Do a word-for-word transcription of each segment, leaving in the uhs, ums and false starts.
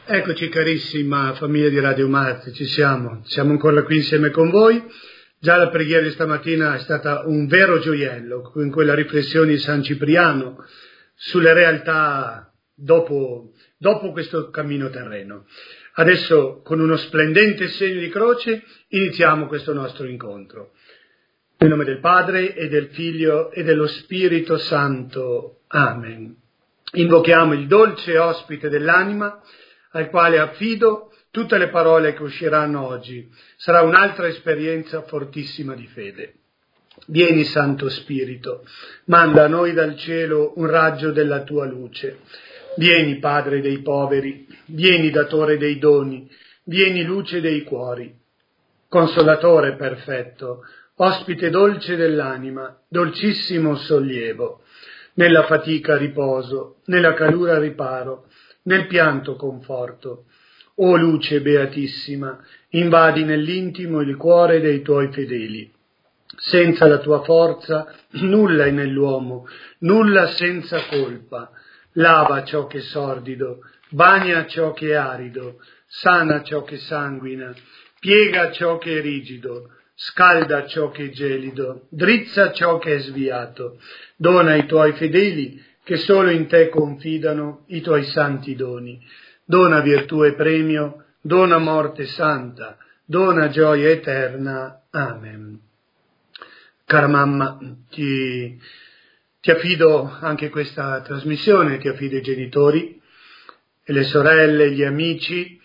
Eccoci carissima famiglia di Radio Marte, ci siamo, siamo ancora qui insieme con voi. Già la preghiera di stamattina è stata un vero gioiello, con quella riflessione di San Cipriano sulle realtà dopo, dopo questo cammino terreno. Adesso con uno splendente segno di croce iniziamo questo nostro incontro. Nel nome del Padre e del Figlio e dello Spirito Santo. Amen. Invochiamo il dolce ospite dell'anima, al quale affido tutte le parole che usciranno oggi. Sarà un'altra esperienza fortissima di fede. Vieni, Santo Spirito, manda a noi dal cielo un raggio della tua luce. Vieni, Padre dei poveri, vieni, datore dei doni, vieni, luce dei cuori. Consolatore perfetto, ospite dolce dell'anima, dolcissimo sollievo, nella fatica riposo, nella calura riparo, nel pianto conforto. O luce beatissima, invadi nell'intimo il cuore dei tuoi fedeli. Senza la tua forza nulla è nell'uomo, nulla senza colpa. Lava ciò che è sordido, bagna ciò che è arido, sana ciò che sanguina, piega ciò che è rigido, scalda ciò che è gelido, drizza ciò che è sviato. Dona ai tuoi fedeli che solo in te confidano i tuoi santi doni. Dona virtù e premio, dona morte santa, dona gioia eterna. Amen. Cara mamma, ti, ti affido anche questa trasmissione, ti affido i genitori e le sorelle, gli amici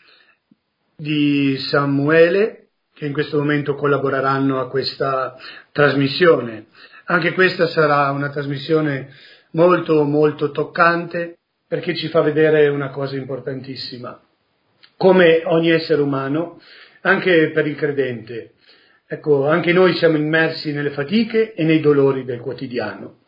di Samuele, che in questo momento collaboreranno a questa trasmissione. Anche questa sarà una trasmissione molto molto toccante, perché ci fa vedere una cosa importantissima. Come ogni essere umano, anche per il credente, ecco, anche noi siamo immersi nelle fatiche e nei dolori del quotidiano.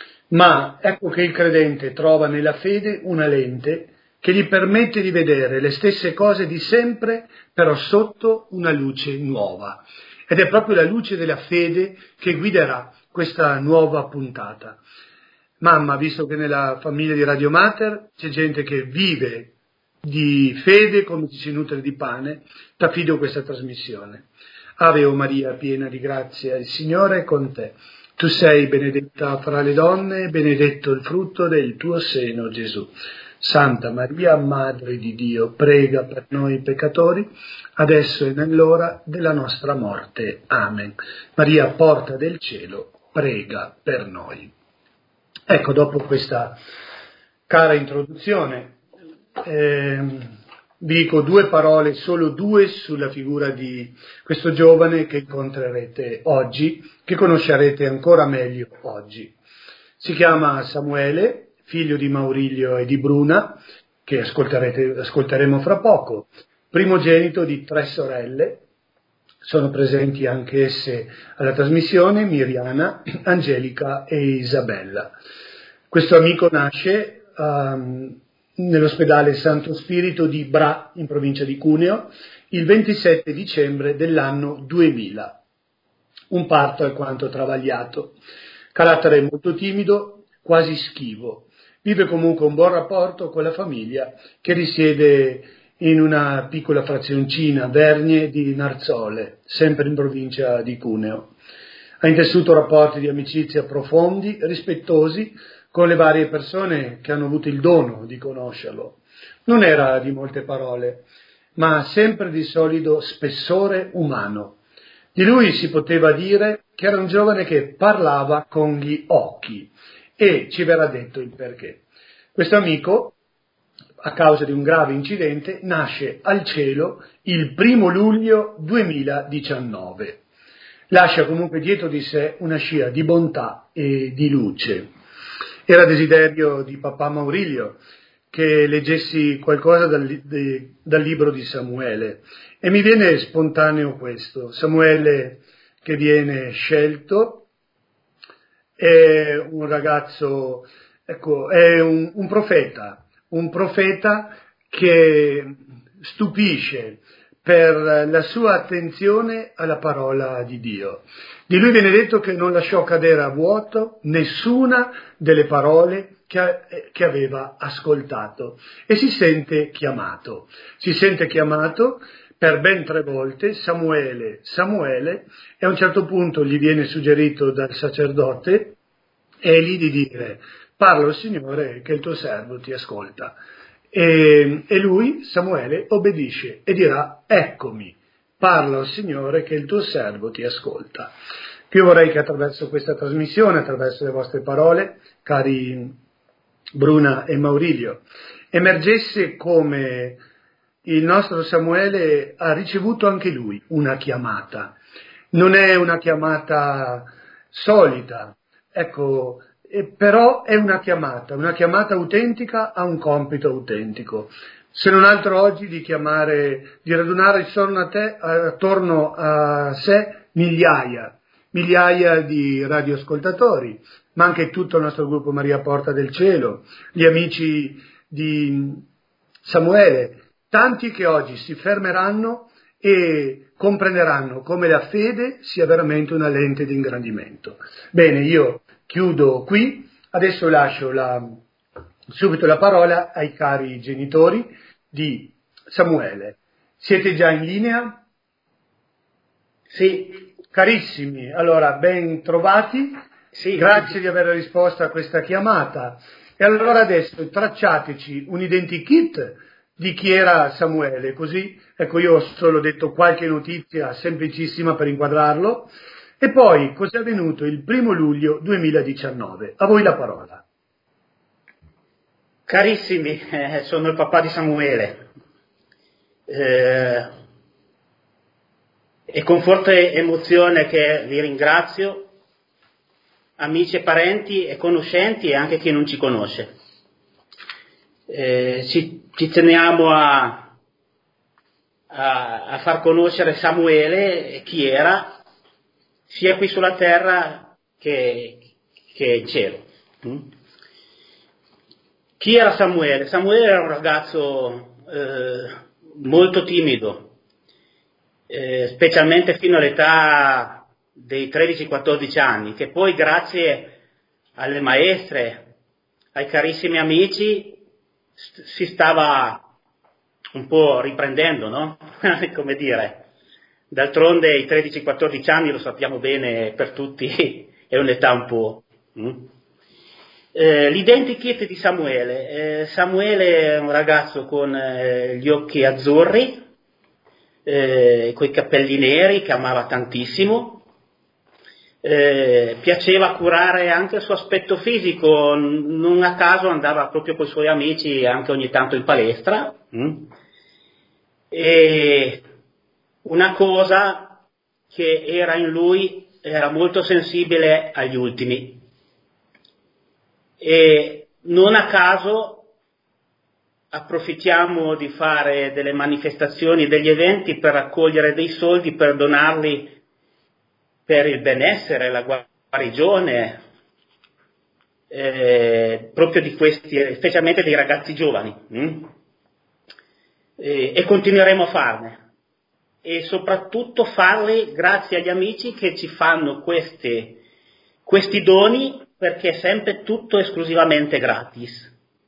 Ma ecco che il credente trova nella fede una lente che gli permette di vedere le stesse cose di sempre, però sotto una luce nuova. Ed è proprio la luce della fede che guiderà questa nuova puntata. Mamma, visto che nella famiglia di Radio Mater c'è gente che vive di fede come ci si nutre di pane, ti affido questa trasmissione. Ave o Maria, piena di grazia, il Signore è con te. Tu sei benedetta fra le donne, benedetto il frutto del tuo seno, Gesù. Santa Maria, Madre di Dio, prega per noi peccatori, adesso e nell'ora della nostra morte. Amen. Maria, porta del cielo, prega per noi. Ecco, dopo questa cara introduzione, eh, vi dico due parole, solo due, sulla figura di questo giovane che incontrerete oggi, che conoscerete ancora meglio oggi. Si chiama Samuele, figlio di Maurilio e di Bruna, che ascolterete, ascolteremo fra poco, primogenito di tre sorelle. Sono presenti anche esse alla trasmissione, Miriana, Angelica e Isabella. Questo amico nasce um, nell'ospedale Santo Spirito di Bra, in provincia di Cuneo, il ventisette dicembre dell'anno duemila. Un parto alquanto travagliato. Carattere molto timido, quasi schivo. Vive comunque un buon rapporto con la famiglia che risiede in una piccola frazioncina, Vergne di Narzole, sempre in provincia di Cuneo. Ha intessuto rapporti di amicizia profondi, rispettosi, con le varie persone che hanno avuto il dono di conoscerlo. Non era di molte parole, ma sempre di solido spessore umano. Di lui si poteva dire che era un giovane che parlava con gli occhi, e ci verrà detto il perché. Questo amico, a causa di un grave incidente, nasce al cielo il primo luglio duemiladiciannove. Lascia comunque dietro di sé una scia di bontà e di luce. Era desiderio di papà Maurilio che leggessi qualcosa dal, de, dal libro di Samuele, e mi viene spontaneo questo. Samuele che viene scelto è un ragazzo, ecco, è un, un profeta, un profeta che stupisce per la sua attenzione alla parola di Dio. Di lui viene detto che non lasciò cadere a vuoto nessuna delle parole che, che aveva ascoltato e si sente chiamato. Si sente chiamato per ben tre volte, Samuele, Samuele, e a un certo punto gli viene suggerito dal sacerdote Eli di dire: parla al Signore che il tuo servo ti ascolta. E, e lui, Samuele, obbedisce e dirà: eccomi, parla al Signore che il tuo servo ti ascolta. Io vorrei che attraverso questa trasmissione, attraverso le vostre parole, cari Bruna e Maurilio, emergesse come il nostro Samuele ha ricevuto anche lui una chiamata. Non è una chiamata solita, ecco, eh, però è una chiamata, una chiamata autentica a un compito autentico. Se non altro oggi di chiamare, di radunare attorno a te, attorno a sé migliaia, migliaia di radioascoltatori, ma anche tutto il nostro gruppo Maria Porta del Cielo, gli amici di Samuele, tanti che oggi si fermeranno e comprenderanno come la fede sia veramente una lente di ingrandimento. Bene, io chiudo qui, adesso lascio la, subito la parola ai cari genitori di Samuele. Siete già in linea? Sì. Carissimi, allora ben trovati, Sì. Grazie di aver risposto a questa chiamata. E allora adesso tracciateci un identikit di chi era Samuele, così, ecco, io ho solo detto qualche notizia semplicissima per inquadrarlo, e poi cos'è avvenuto il primo luglio duemiladiciannove. A voi la parola. Carissimi, eh, sono il papà di Samuele, eh, e con forte emozione che vi ringrazio, amici e parenti e conoscenti e anche chi non ci conosce. Eh, ci, ci teniamo a, a, a far conoscere Samuele e chi era, sia qui sulla terra che, che in cielo. Mm? Chi era Samuele? Samuele era un ragazzo eh, molto timido, eh, specialmente fino all'età dei tredici quattordici anni, che poi grazie alle maestre, ai carissimi amici, si stava un po' riprendendo, no? Come dire, d'altronde i tredici quattordici anni, lo sappiamo bene per tutti, è un'età un po'... Mm? Eh, l'identikit di Samuele. Eh, Samuele è un ragazzo con eh, gli occhi azzurri, eh, coi capelli neri, che amava tantissimo. Eh, piaceva curare anche il suo aspetto fisico, non a caso andava proprio con i suoi amici anche ogni tanto in palestra. Mm? E una cosa che era in lui, era molto sensibile agli ultimi, e non a caso approfittiamo di fare delle manifestazioni, degli eventi per raccogliere dei soldi per donarli per il benessere, la guarigione, eh, proprio di questi, specialmente dei ragazzi giovani, hm? e, e continueremo a farne, e soprattutto farli grazie agli amici che ci fanno queste, questi doni, perché è sempre tutto esclusivamente gratis.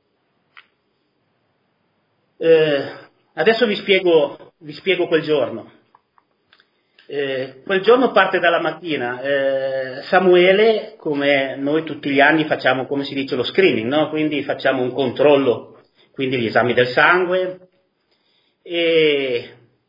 Eh, adesso vi spiego, vi spiego quel giorno. Eh, quel giorno parte dalla mattina. eh, Samuele, come noi tutti gli anni facciamo, come si dice, lo screening, no? Quindi facciamo un controllo, quindi gli esami del sangue, e,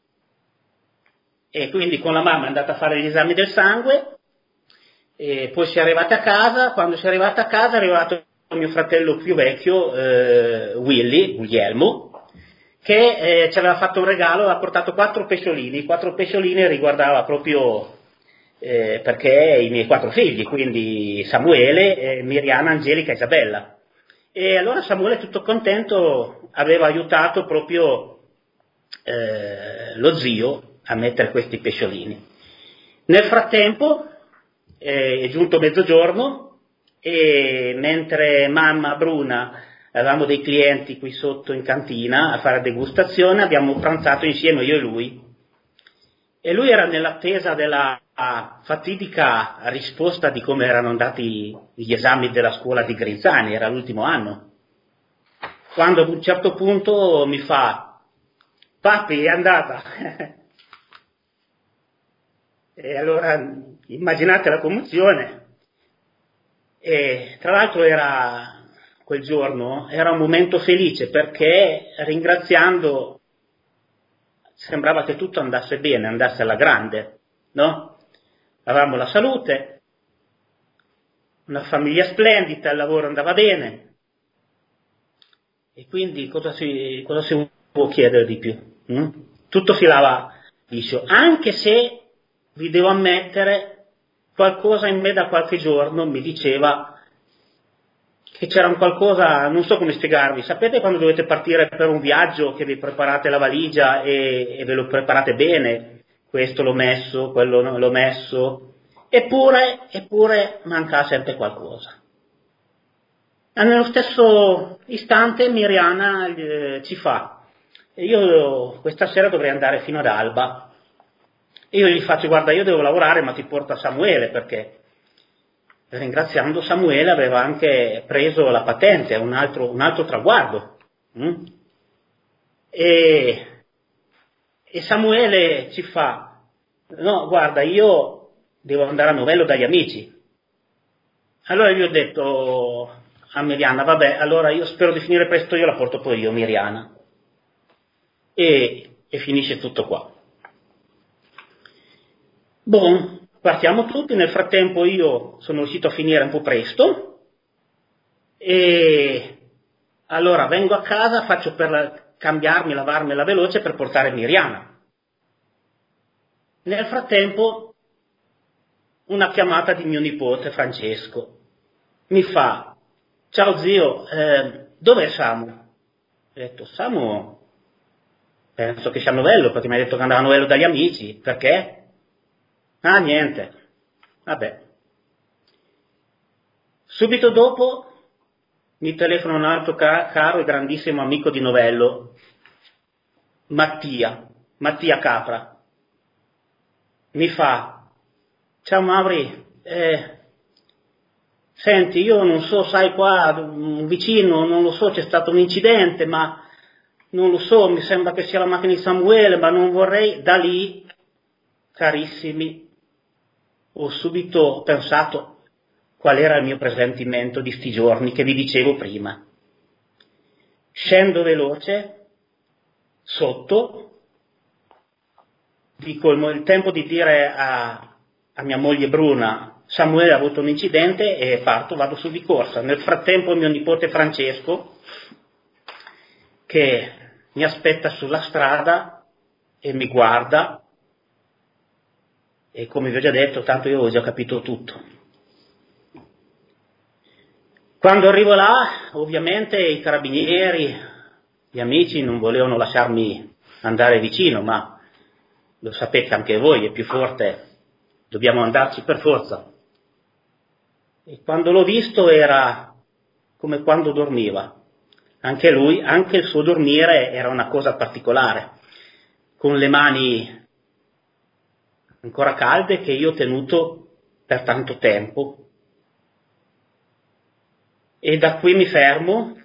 e quindi con la mamma è andata a fare gli esami del sangue, e poi si è arrivata a casa. Quando si è arrivata a casa è arrivato mio fratello più vecchio, eh, Willy, Guglielmo, che eh, ci aveva fatto un regalo, aveva portato quattro pesciolini. Quattro pesciolini riguardava proprio, eh, perché i miei quattro figli, quindi Samuele, eh, Miriana, Angelica e Isabella. E allora Samuele, tutto contento, aveva aiutato proprio eh, lo zio a mettere questi pesciolini. Nel frattempo eh, è giunto mezzogiorno, e mentre mamma Bruna, avevamo dei clienti qui sotto in cantina a fare degustazione, abbiamo pranzato insieme io e lui, e lui era nell'attesa della fatidica risposta di come erano andati gli esami della scuola di Grinzani, era l'ultimo anno, quando ad un certo punto mi fa: papi, è andata. E allora immaginate la commozione. E tra l'altro era quel giorno, era un momento felice, perché ringraziando sembrava che tutto andasse bene, andasse alla grande, no? Avevamo la salute, una famiglia splendida, il lavoro andava bene, e quindi cosa si, cosa si può chiedere di più? Hm? Tutto filava liscio, anche se vi devo ammettere, qualcosa in me da qualche giorno mi diceva che c'era un qualcosa, non so come spiegarvi. Sapete quando dovete partire per un viaggio, che vi preparate la valigia e, e ve lo preparate bene, questo l'ho messo, quello non l'ho messo, eppure, eppure manca sempre qualcosa. E nello stesso istante Miriana eh, ci fa: io questa sera dovrei andare fino ad Alba. Io gli faccio: guarda, io devo lavorare, ma ti porta Samuele, perché ringraziando Samuele aveva anche preso la patente, un altro, un altro traguardo. Mm? E, e Samuele ci fa: no, guarda, io devo andare a Novello dagli amici. Allora gli ho detto a Miriana: vabbè, allora io spero di finire presto, io la porto poi io, Miriana. E, e finisce tutto qua. Boh, partiamo tutti. Nel frattempo io sono riuscito a finire un po' presto, e allora vengo a casa, faccio per la, cambiarmi, lavarmela veloce per portare Miriana. Nel frattempo una chiamata di mio nipote Francesco, mi fa: ciao zio, eh, dov'è Samu? Ho detto: Samu penso che sia a Novello, perché mi ha detto che andava a Novello dagli amici. Perché? Ah, niente. Vabbè. Subito dopo mi telefona un altro ca- caro e grandissimo amico di Novello, Mattia, Mattia Capra. Mi fa: ciao Mauri, eh, senti, io non so, sai, qua vicino, non lo so, c'è stato un incidente, ma non lo so, mi sembra che sia la macchina di Samuele, ma non vorrei. Da lì, carissimi, ho subito pensato qual era il mio presentimento di sti giorni che vi dicevo prima. Scendo veloce, sotto, dico il, il tempo di dire a, a mia moglie Bruna: Samuele ha avuto un incidente, e parto, vado su di corsa. Nel frattempo mio nipote Francesco, che mi aspetta sulla strada e mi guarda, e come vi ho già detto, tanto io ho già capito tutto. Quando arrivo là, ovviamente i carabinieri, gli amici non volevano lasciarmi andare vicino, ma lo sapete anche voi, è più forte, dobbiamo andarci per forza. E quando l'ho visto era come quando dormiva. Anche lui, anche il suo dormire era una cosa particolare, con le mani ancora calde che io ho tenuto per tanto tempo. E da qui mi fermo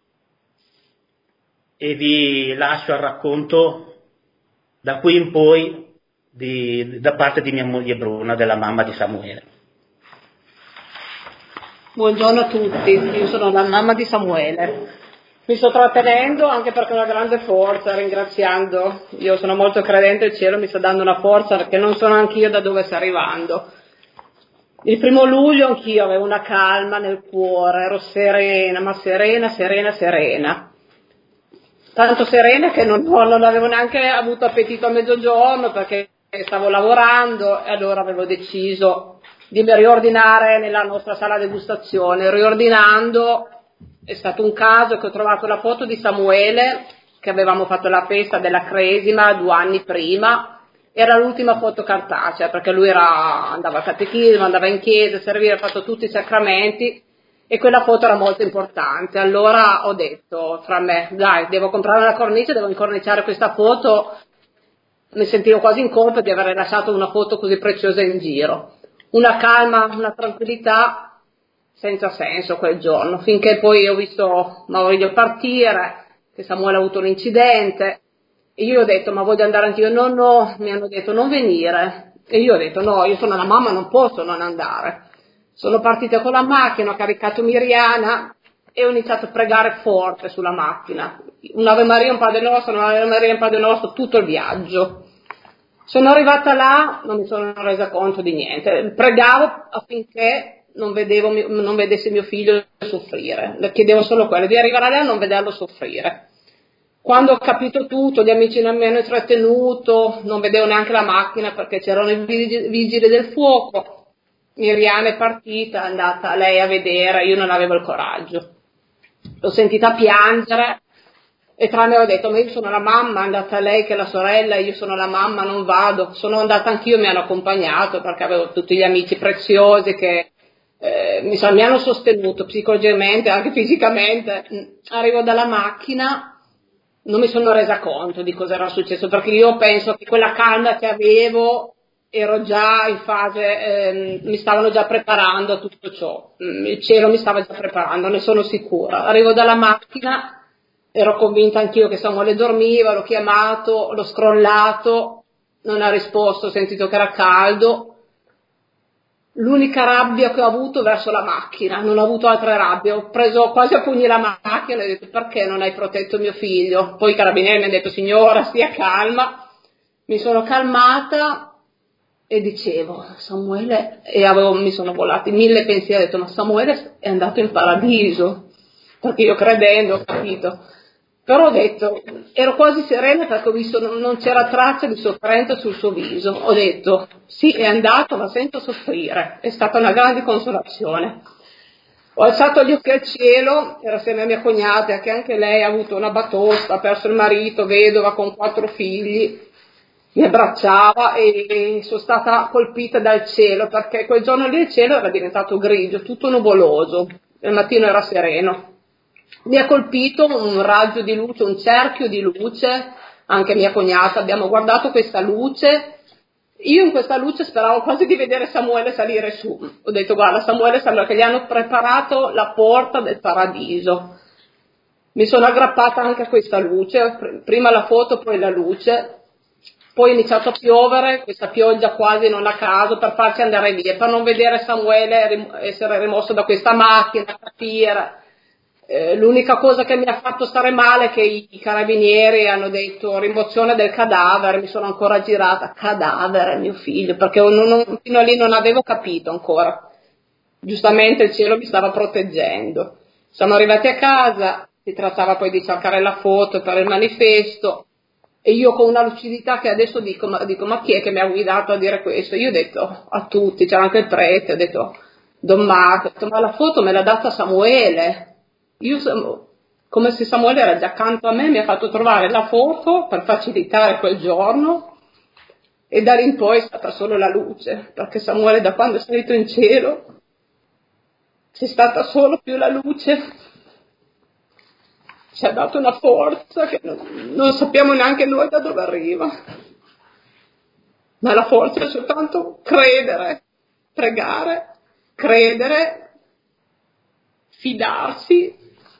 e vi lascio al racconto da qui in poi di, da parte di mia moglie Bruna, della mamma di Samuele. Buongiorno a tutti, io sono la mamma di Samuele. Mi sto trattenendo anche perché ho una grande forza, ringraziando. Io sono molto credente, il cielo mi sta dando una forza, perché non sono anch'io da dove sta arrivando. Il primo luglio anch'io avevo una calma nel cuore, ero serena, ma serena, serena, serena. Tanto serena che non, non avevo neanche avuto appetito a mezzogiorno, perché stavo lavorando, e allora avevo deciso di riordinare nella nostra sala degustazione. Riordinando è stato un caso che ho trovato la foto di Samuele, che avevamo fatto la festa della Cresima due anni prima. Era l'ultima foto cartacea, perché lui era, andava al catechismo, andava in chiesa, serviva, ha fatto tutti i sacramenti, e quella foto era molto importante. Allora ho detto tra me: dai, devo comprare una cornice, devo incorniciare questa foto mi sentivo quasi in colpa di aver lasciato una foto così preziosa in giro. Una calma, una tranquillità senza senso quel giorno, finché poi ho visto Maurizio partire, che Samuele ha avuto l'incidente, e io ho detto ma voglio andare anch'io, no no, mi hanno detto non venire, e io ho detto no, io sono la mamma, non posso non andare. Sono partita con la macchina, ho caricato Miriana e ho iniziato a pregare forte sulla macchina, un Ave Maria, un Padre Nostro, un Ave Maria, un Padre Nostro, tutto il viaggio. Sono arrivata là, non mi sono resa conto di niente, pregavo affinché non, vedevo, non vedessi mio figlio soffrire, le chiedevo solo quello, di arrivare là e non vederlo soffrire. Quando ho capito tutto, gli amici non mi hanno trattenuto, non vedevo neanche la macchina perché c'erano i vigili del fuoco, Miriana è partita, è andata lei a vedere, io non avevo il coraggio. L'ho sentita piangere e tra me ho detto, ma io sono la mamma, è andata lei che è la sorella, io sono la mamma, non vado. Sono andata anch'io, mi hanno accompagnato perché avevo tutti gli amici preziosi che eh, mi, mi hanno sostenuto psicologicamente, anche fisicamente. Arrivo dalla macchina, non mi sono resa conto di cosa era successo, perché io penso che quella calma che avevo ero già in fase, ehm, mi stavano già preparando a tutto ciò, il cielo mi stava già preparando, ne sono sicura. Arrivo dalla macchina, ero convinta anch'io che Samuele dormiva, l'ho chiamato, l'ho scrollato, non ha risposto, ho sentito che era caldo. L'unica rabbia che ho avuto verso la macchina, non ho avuto altre rabbie, ho preso quasi a pugni la macchina e ho detto perché non hai protetto mio figlio? Poi i carabinieri mi hanno detto signora stia calma, mi sono calmata e dicevo Samuele, e avevo, mi sono volati mille pensieri, ho detto ma Samuele è andato in paradiso, perché io credendo ho capito, però ho detto, ero quasi serena perché ho visto non, non c'era traccia di sofferenza sul suo viso, ho detto sì è andato ma senza soffrire, è stata una grande consolazione. Ho alzato gli occhi al cielo, era assieme a mia cognata che anche lei ha avuto una batosta, ha perso il marito, vedova con quattro figli, mi abbracciava e sono stata colpita dal cielo perché quel giorno lì il cielo era diventato grigio, tutto nuvoloso, il mattino era sereno. Mi ha colpito un raggio di luce, un cerchio di luce, anche mia cognata, abbiamo guardato questa luce, io in questa luce speravo quasi di vedere Samuele salire su, ho detto guarda Samuele sembra che gli hanno preparato la porta del paradiso. Mi sono aggrappata anche a questa luce, prima la foto poi la luce. Poi è iniziato a piovere, questa pioggia quasi non a caso, per farci andare via, per non vedere Samuele essere rimosso da questa macchina, capire. Eh, l'unica cosa che mi ha fatto stare male è che i, i carabinieri hanno detto rimozione del cadavere, mi sono ancora girata, cadavere mio figlio, perché non, non, fino a lì non avevo capito ancora. Giustamente il cielo mi stava proteggendo. Siamo arrivati a casa, si trattava poi di cercare la foto per il manifesto, e io con una lucidità che adesso dico ma, dico, ma chi è che mi ha guidato a dire questo? Io ho detto a tutti, c'era anche il prete, ho detto Don Marco, ho detto, ma la foto me l'ha data Samuele. Io, come se Samuele era già accanto a me, mi ha fatto trovare la foto per facilitare quel giorno e da lì in poi è stata solo la luce, perché Samuele da quando è salito in cielo c'è stata solo più la luce. Ci ha dato una forza che non, non sappiamo neanche noi da dove arriva, ma la forza è soltanto credere, pregare, credere, fidarsi.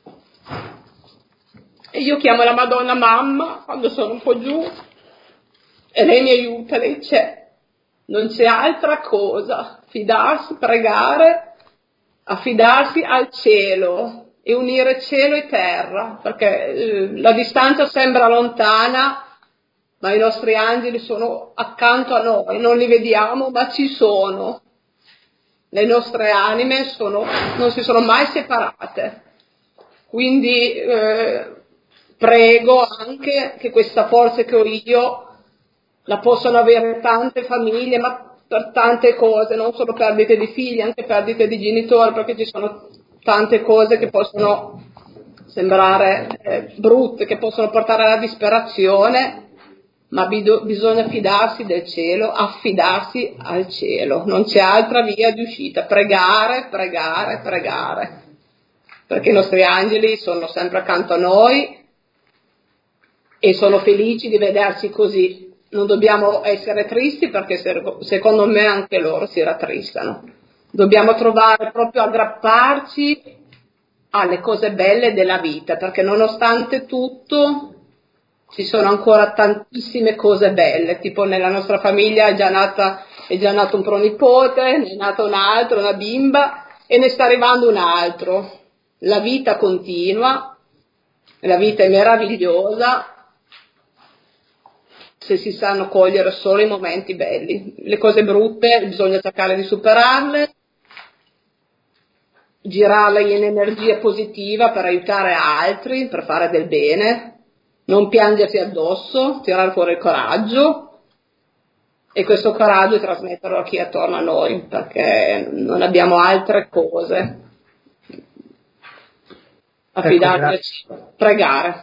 E io chiamo la Madonna mamma quando sono un po' giù e lei mi aiuta, lei c'è, non c'è altra cosa, fidarsi, pregare, affidarsi al cielo e unire cielo e terra, perché eh, la distanza sembra lontana, ma i nostri angeli sono accanto a noi, non li vediamo, ma ci sono. Le nostre anime sono, non si sono mai separate. Quindi eh, prego anche che questa forza che ho io la possano avere tante famiglie, ma per tante cose, non solo perdite di figli, anche perdite di genitori, perché ci sono tante cose che possono sembrare eh, brutte, che possono portare alla disperazione, ma bido- bisogna fidarsi del cielo, affidarsi al cielo, non c'è altra via di uscita, pregare, pregare, pregare, perché i nostri angeli sono sempre accanto a noi e sono felici di vederci così, non dobbiamo essere tristi perché secondo me anche loro si rattristano. Dobbiamo trovare proprio aggrapparci alle cose belle della vita, perché nonostante tutto ci sono ancora tantissime cose belle, tipo nella nostra famiglia è già nata, è già nato un pronipote, ne è nato un altro, una bimba, e ne sta arrivando un altro. La vita continua, la vita è meravigliosa se si sanno cogliere solo i momenti belli. Le cose brutte bisogna cercare di superarle, girarle in energia positiva per aiutare altri, per fare del bene, non piangersi addosso, tirare fuori il coraggio e questo coraggio trasmetterlo a chi è attorno a noi, perché non abbiamo altre cose. Affidarci, ecco, pregare.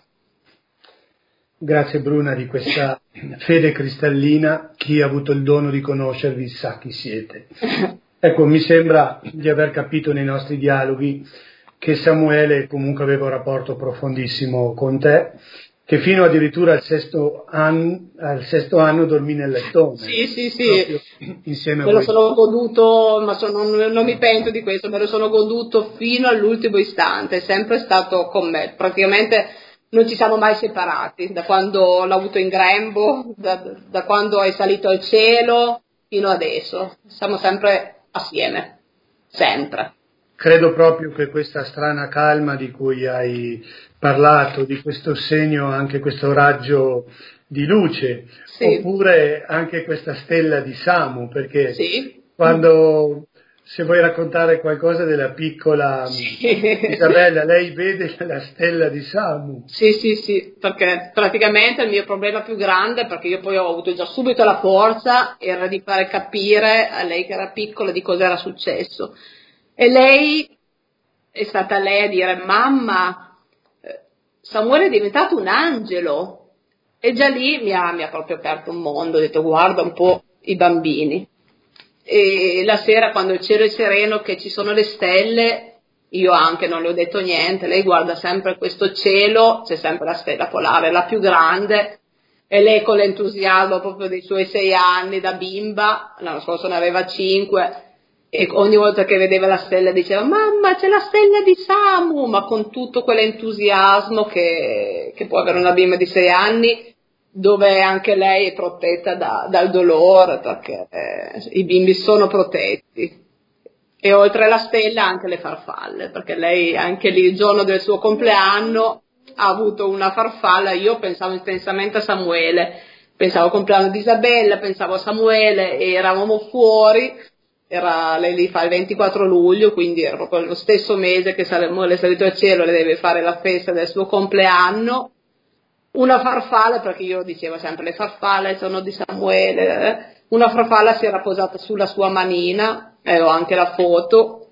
Grazie Bruna di questa fede cristallina. Chi ha avuto il dono di conoscervi sa chi siete. Ecco, mi sembra di aver capito nei nostri dialoghi che Samuele comunque aveva un rapporto profondissimo con te, che fino addirittura al sesto anno, al sesto anno dormì nel lettone. Sì, sì, sì. Insieme me a lo voi. sono goduto, ma sono, non, non mi pento di questo, me lo sono goduto fino all'ultimo istante, è sempre stato con me. Praticamente non ci siamo mai separati, da quando l'ho avuto in grembo, da, da quando è salito al cielo fino adesso. Siamo sempre assieme, sempre. Credo proprio che questa strana calma di cui hai parlato, di questo segno, anche questo raggio di luce, sì. Oppure anche questa stella di Samu, perché sì. quando, se vuoi raccontare qualcosa della piccola sì. Isabella, lei vede la stella di Samu. Sì, sì, sì, perché praticamente il mio problema più grande, perché io poi ho avuto già subito la forza, era di fare capire a lei che era piccola di cosa era successo. E lei è stata lei a dire: mamma, Samuele è diventato un angelo. E già lì mi ha, mi ha proprio aperto un mondo, ho detto: guarda un po' i bambini. E la sera, quando il cielo è sereno, che ci sono le stelle, io anche non le ho detto niente, lei guarda sempre questo cielo, c'è sempre la stella polare, la più grande, e lei con l'entusiasmo proprio dei suoi sei anni da bimba, l'anno scorso ne aveva cinque, e ogni volta che vedeva la stella diceva: mamma, c'è la stella di Samu, ma con tutto quell'entusiasmo che, che può avere una bimba di sei anni, dove anche lei è protetta da, dal dolore, perché eh, i bimbi sono protetti. E oltre alla stella anche le farfalle, perché lei anche lì il giorno del suo compleanno ha avuto una farfalla. Io pensavo intensamente a Samuele, pensavo al compleanno di Isabella, pensavo a Samuele, e eravamo fuori. Era, lei li fa il ventiquattro luglio, quindi era proprio lo stesso mese che Samuele è salito al cielo, le deve fare la festa del suo compleanno. Una farfalla, perché io dicevo sempre le farfalle sono di Samuele, eh? Una farfalla si era posata sulla sua manina, e ho anche la foto,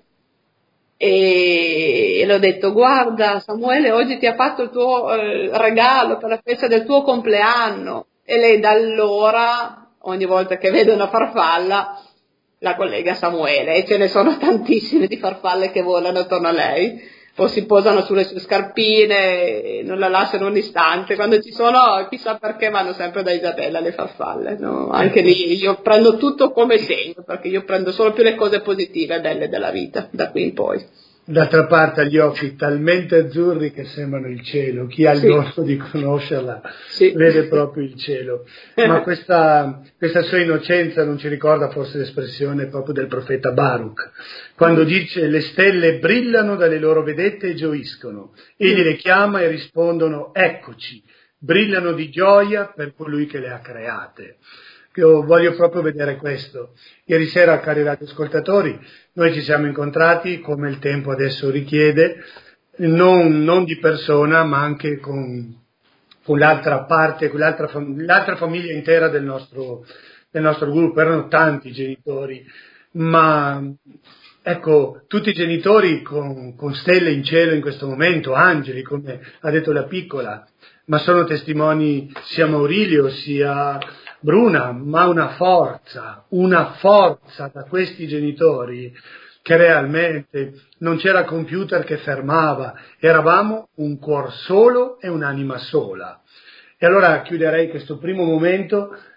e, e le ho detto: guarda Samuele, oggi ti ha fatto il tuo eh, regalo per la festa del tuo compleanno. E lei da allora, ogni volta che vede una farfalla, la collega Samuele, e ce ne sono tantissime di farfalle che volano attorno a lei, o si posano sulle sue scarpine e non la lasciano un istante. Quando ci sono, chissà perché, vanno sempre da Isabella le farfalle, no? Anche lì io prendo tutto come segno, perché io prendo solo più le cose positive e belle della vita da qui in poi. D'altra parte ha gli occhi talmente azzurri che sembrano il cielo. Chi ha il sì. dono di conoscerla sì. vede proprio il cielo. Ma questa, questa sua innocenza non ci ricorda forse l'espressione proprio del profeta Baruch, quando dice: le stelle brillano dalle loro vedette e gioiscono. Egli le chiama e rispondono: eccoci, brillano di gioia per colui che le ha create. Io voglio proprio vedere questo. Ieri sera, cari radioascoltatori, noi ci siamo incontrati, come il tempo adesso richiede, non, non di persona, ma anche con, con l'altra parte, con l'altra, l'altra famiglia intera del nostro, del nostro gruppo. Erano tanti genitori, ma ecco, tutti i genitori con, con stelle in cielo in questo momento, angeli, come ha detto la piccola, ma sono testimoni sia Maurilio sia Bruna, ma una forza, una forza da questi genitori che realmente non c'era computer che fermava, eravamo un cuor solo e un'anima sola. E allora chiuderei questo primo momento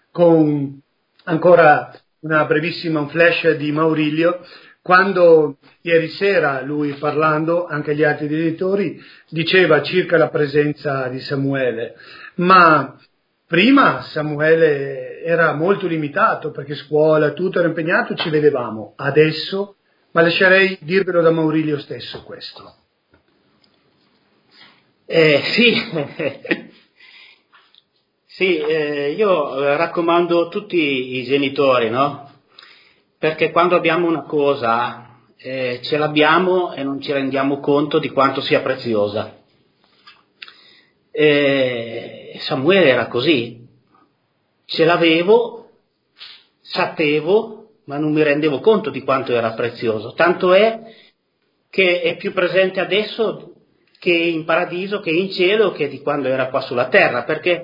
con ancora una brevissima un flash di Maurilio, quando ieri sera lui, parlando anche agli altri editori, diceva circa la presenza di Samuele, ma prima Samuele era molto limitato perché scuola, tutto era impegnato, ci vedevamo. Adesso, ma lascerei dirvelo da Maurilio stesso questo. Eh, sì, sì eh, io raccomando a tutti i genitori, no? Perché quando abbiamo una cosa eh, ce l'abbiamo e non ci rendiamo conto di quanto sia preziosa. Eh, Samuele era così, ce l'avevo, sapevo, ma non mi rendevo conto di quanto era prezioso. Tanto è che è più presente adesso che in paradiso, che in cielo, che di quando era qua sulla terra, perché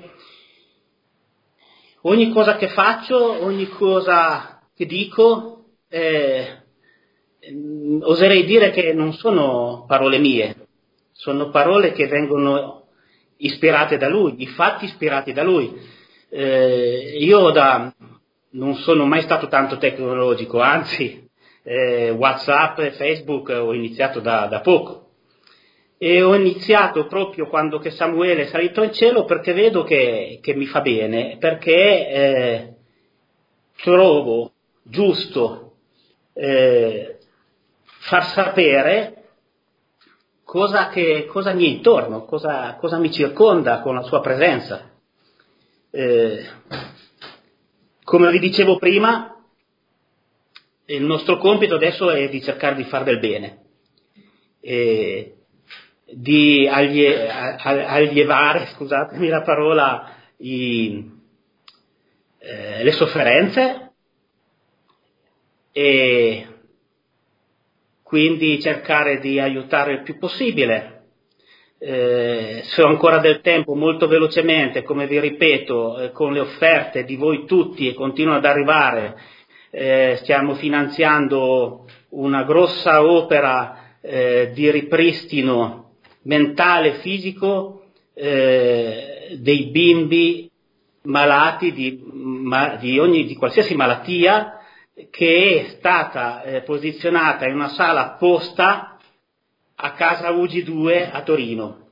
ogni cosa che faccio, ogni cosa che dico, eh, oserei dire che non sono parole mie, sono parole che vengono ispirate da lui, di fatti ispirati da lui. Eh, io da, non sono mai stato tanto tecnologico, anzi eh, WhatsApp e Facebook ho iniziato da, da poco. E ho iniziato proprio quando che Samuele è salito in cielo, perché vedo che, che mi fa bene, perché eh, trovo giusto eh, far sapere cosa, che, cosa mi è intorno, cosa, cosa mi circonda con la sua presenza. Eh, come vi dicevo prima, il nostro compito adesso è di cercare di fare del bene. Eh, di allie, allievare, scusatemi la parola, i, eh, le sofferenze e quindi cercare di aiutare il più possibile. Eh, se ho ancora del tempo, molto velocemente, come vi ripeto, eh, con le offerte di voi tutti e continuano ad arrivare, eh, stiamo finanziando una grossa opera eh, di ripristino mentale e fisico eh, dei bimbi malati di, ma, di, ogni, di qualsiasi malattia, che è stata eh, posizionata in una sala apposta a casa U G due a Torino.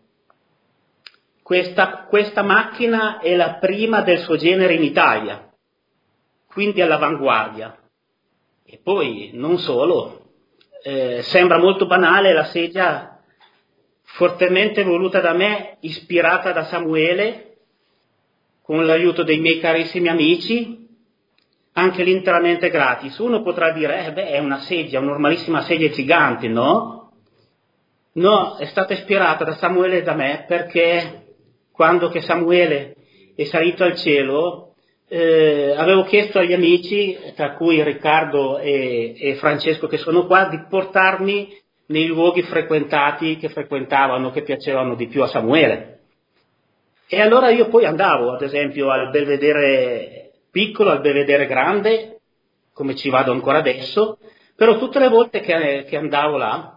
Questa, questa macchina è la prima del suo genere in Italia, quindi all'avanguardia. E poi non solo, eh, sembra molto banale la sedia fortemente voluta da me, ispirata da Samuele, con l'aiuto dei miei carissimi amici, anche lì interamente gratis. Uno potrà dire, eh beh, è una sedia, una normalissima sedia gigante, no? No, è stata ispirata da Samuele e da me, perché quando che Samuele è salito al cielo, eh, avevo chiesto agli amici, tra cui Riccardo e, e Francesco che sono qua, di portarmi nei luoghi frequentati, che frequentavano, che piacevano di più a Samuele. E allora io poi andavo, ad esempio, al Belvedere piccolo, al Belvedere grande, come ci vado ancora adesso, però tutte le volte che, che andavo là,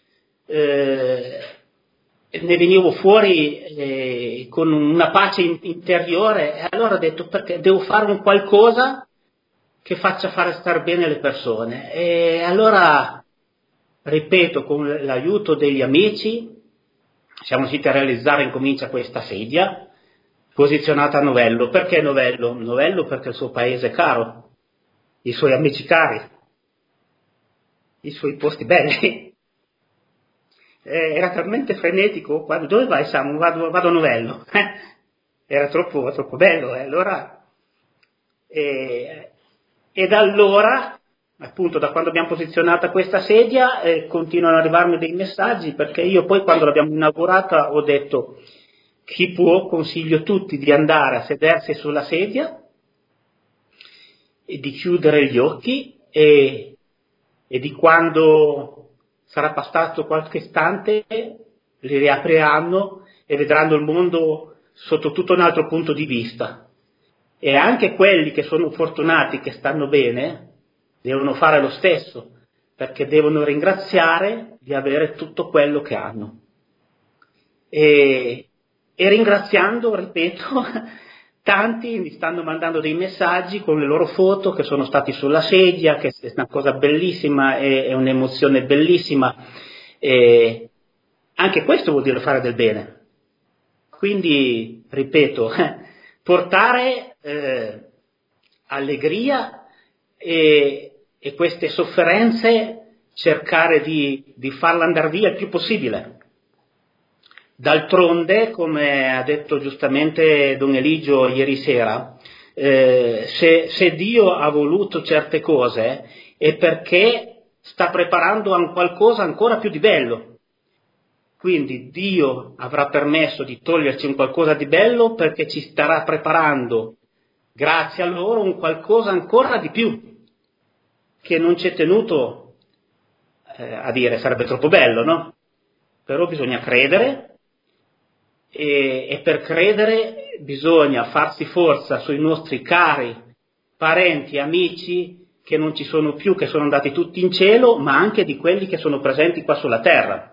eh, ne venivo fuori eh, con una pace in, interiore, e allora ho detto, perché devo fare un qualcosa che faccia fare star bene le persone. E allora, ripeto, con l'aiuto degli amici siamo riusciti a realizzare, incomincia questa sedia posizionata a Novello. Perché Novello? Novello perché il suo paese è caro, i suoi amici cari, i suoi posti belli. Eh, era talmente frenetico, quando, dove vai Samu? Vado, vado a Novello. Eh, era troppo, troppo bello, e eh, allora eh, e da allora, appunto da quando abbiamo posizionata questa sedia, eh, continuano ad arrivarmi dei messaggi, perché io poi quando l'abbiamo inaugurata ho detto, chi può, consiglio tutti di andare a sedersi sulla sedia e di chiudere gli occhi e, e di quando sarà passato qualche istante li riapriranno e vedranno il mondo sotto tutto un altro punto di vista. E anche quelli che sono fortunati, che stanno bene, devono fare lo stesso, perché devono ringraziare di avere tutto quello che hanno. E, e ringraziando, ripeto, tanti mi stanno mandando dei messaggi con le loro foto che sono stati sulla sedia, che è una cosa bellissima, è, è un'emozione bellissima, e anche questo vuol dire fare del bene. Quindi, ripeto, portare eh, allegria e, e queste sofferenze cercare di, di farla andare via il più possibile. D'altronde, come ha detto giustamente Don Eligio ieri sera, eh, se, se Dio ha voluto certe cose è perché sta preparando un qualcosa ancora più di bello. Quindi Dio avrà permesso di toglierci un qualcosa di bello perché ci starà preparando, grazie a loro, un qualcosa ancora di più, che non ci è tenuto eh, a dire, sarebbe troppo bello, no? Però bisogna credere, e, e per credere bisogna farsi forza sui nostri cari parenti, amici che non ci sono più, che sono andati tutti in cielo, ma anche di quelli che sono presenti qua sulla terra.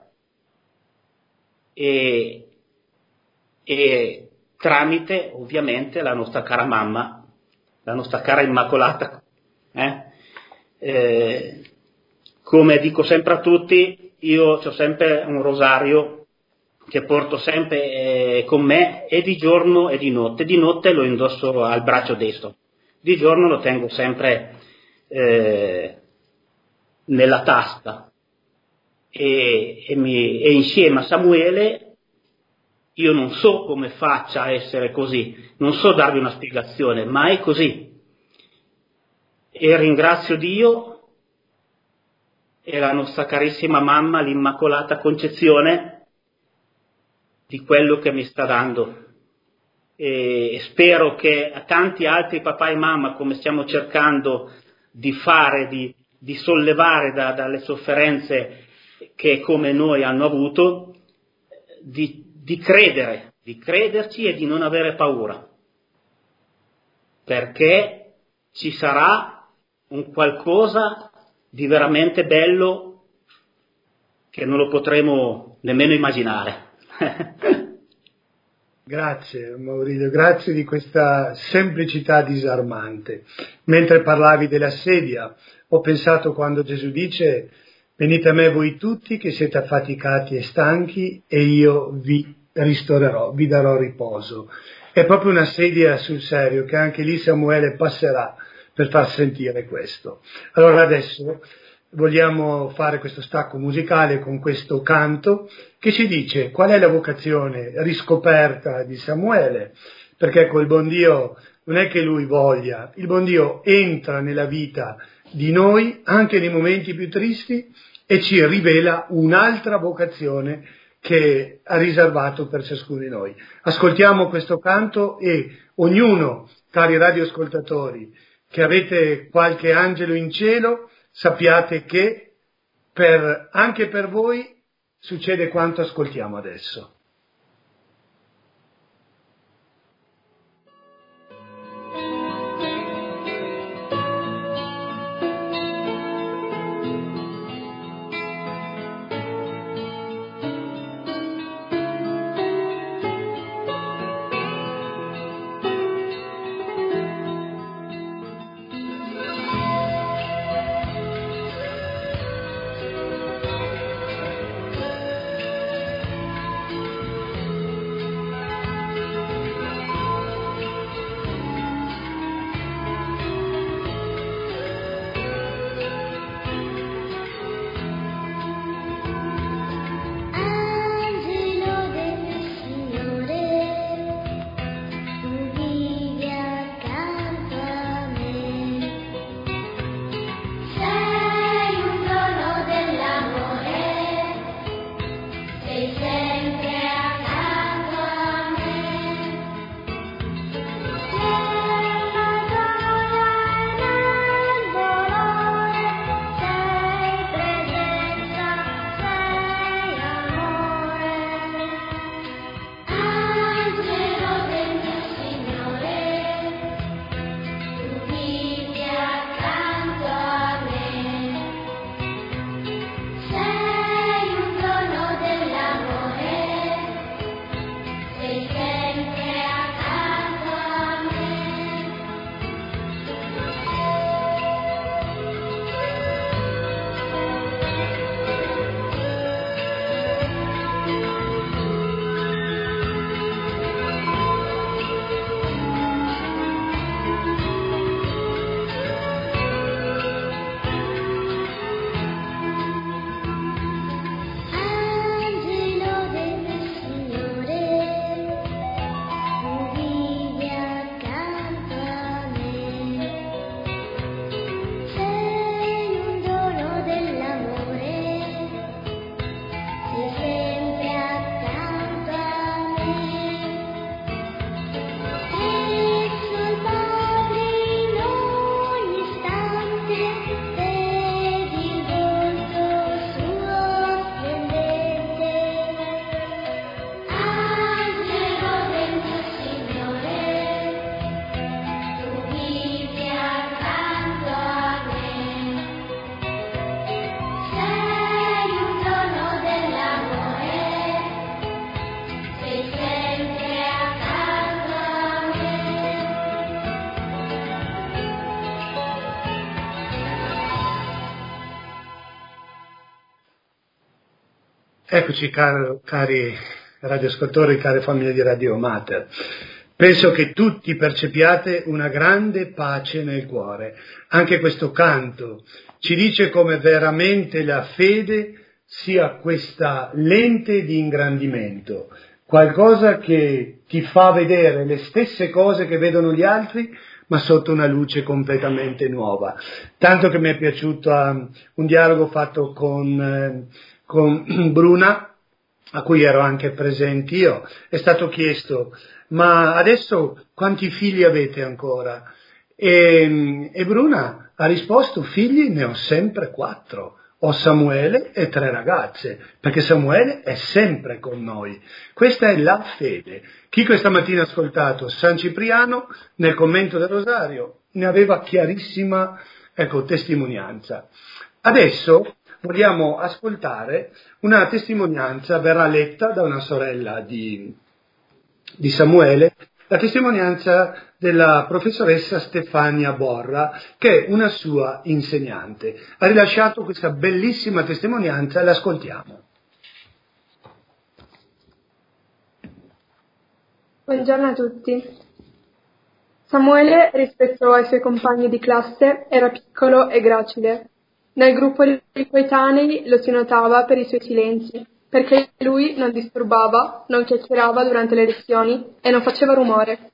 E, e tramite ovviamente la nostra cara mamma, la nostra cara Immacolata, eh? Eh, come dico sempre a tutti, io ho sempre un rosario che porto sempre eh, con me, e di giorno e di notte. Di notte lo indosso al braccio destro, di giorno lo tengo sempre eh, nella tasca. E, e, mi, e insieme a Samuele io non so come faccia a essere così, non so darvi una spiegazione, ma è così. E ringrazio Dio e la nostra carissima mamma, l'Immacolata Concezione, di quello che mi sta dando, e spero che a tanti altri papà e mamma, come stiamo cercando di fare, di, di sollevare da, dalle sofferenze che come noi hanno avuto, di, di credere, di crederci e di non avere paura, perché ci sarà un qualcosa di veramente bello che non lo potremo nemmeno immaginare. Grazie Maurizio, grazie di questa semplicità disarmante. Mentre parlavi della sedia, ho pensato quando Gesù dice: venite a me voi tutti che siete affaticati e stanchi e io vi ristorerò, vi darò riposo. È proprio una sedia sul serio che anche lì Samuele passerà per far sentire questo. Allora adesso vogliamo fare questo stacco musicale con questo canto che ci dice qual è la vocazione riscoperta di Samuele, perché col buon Dio non è che lui voglia, il buon Dio entra nella vita di noi anche nei momenti più tristi e ci rivela un'altra vocazione che ha riservato per ciascuno di noi. Ascoltiamo questo canto e ognuno, cari radioascoltatori, che avete qualche angelo in cielo, sappiate che per, anche per voi succede quanto ascoltiamo adesso. Eccoci caro, cari radioascoltatori, care famiglie di Radio Mater. Penso che tutti percepiate una grande pace nel cuore. Anche questo canto ci dice come veramente la fede sia questa lente di ingrandimento, qualcosa che ti fa vedere le stesse cose che vedono gli altri, ma sotto una luce completamente nuova. Tanto che mi è piaciuto um, un dialogo fatto con, eh, con Bruna, a cui ero anche presente io. È stato chiesto: ma adesso quanti figli avete ancora? E, e Bruna ha risposto: figli ne ho sempre quattro. Ho Samuele e tre ragazze, perché Samuele è sempre con noi. Questa è la fede. Chi questa mattina ha ascoltato San Cipriano, nel commento del Rosario, ne aveva chiarissima, ecco, testimonianza. Adesso vogliamo ascoltare una testimonianza, verrà letta da una sorella di, di Samuele, la testimonianza della professoressa Stefania Borra, che è una sua insegnante. Ha rilasciato questa bellissima testimonianza e l'ascoltiamo. Buongiorno a tutti. Samuele, rispetto ai suoi compagni di classe, era piccolo e gracile. Nel gruppo di coetanei lo si notava per i suoi silenzi, perché lui non disturbava, non chiacchierava durante le lezioni e non faceva rumore.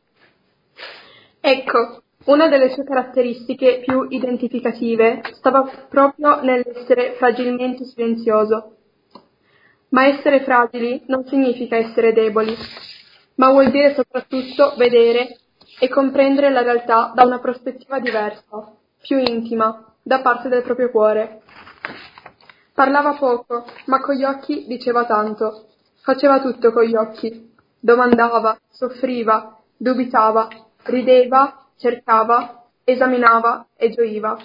Ecco, una delle sue caratteristiche più identificative stava proprio nell'essere fragilmente silenzioso. Ma essere fragili non significa essere deboli, ma vuol dire soprattutto vedere e comprendere la realtà da una prospettiva diversa, più intima, da parte del proprio cuore. Parlava poco, ma con gli occhi diceva tanto. Faceva tutto con gli occhi. Domandava, soffriva, dubitava, rideva, cercava, esaminava e gioiva.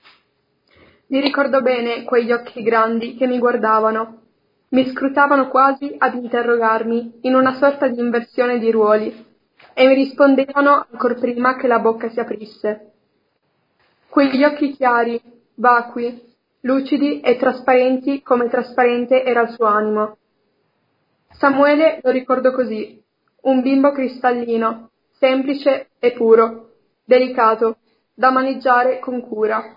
Mi ricordo bene quegli occhi grandi che mi guardavano. Mi scrutavano quasi ad interrogarmi in una sorta di inversione di ruoli e mi rispondevano ancor prima che la bocca si aprisse. Quegli occhi chiari, vacui, lucidi e trasparenti come trasparente era il suo animo. Samuele lo ricordo così, un bimbo cristallino, semplice e puro, delicato, da maneggiare con cura.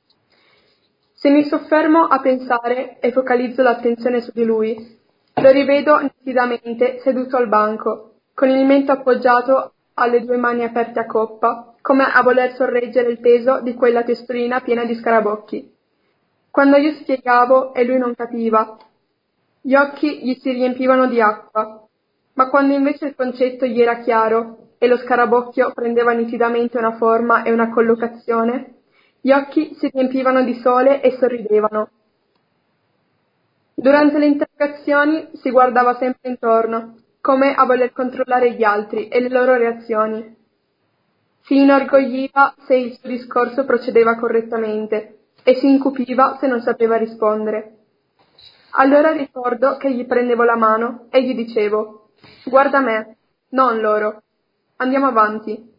Se mi soffermo a pensare e focalizzo l'attenzione su di lui, lo rivedo nitidamente seduto al banco, con il mento appoggiato alle due mani aperte a coppa, come a voler sorreggere il peso di quella testolina piena di scarabocchi. Quando io spiegavo e lui non capiva, gli occhi gli si riempivano di acqua, ma quando invece il concetto gli era chiaro e lo scarabocchio prendeva nitidamente una forma e una collocazione, gli occhi si riempivano di sole e sorridevano. Durante le interrogazioni si guardava sempre intorno, come a voler controllare gli altri e le loro reazioni. Si inorgogliva se il suo discorso procedeva correttamente e si incupiva se non sapeva rispondere. Allora ricordo che gli prendevo la mano e gli dicevo: «Guarda me, non loro. Andiamo avanti».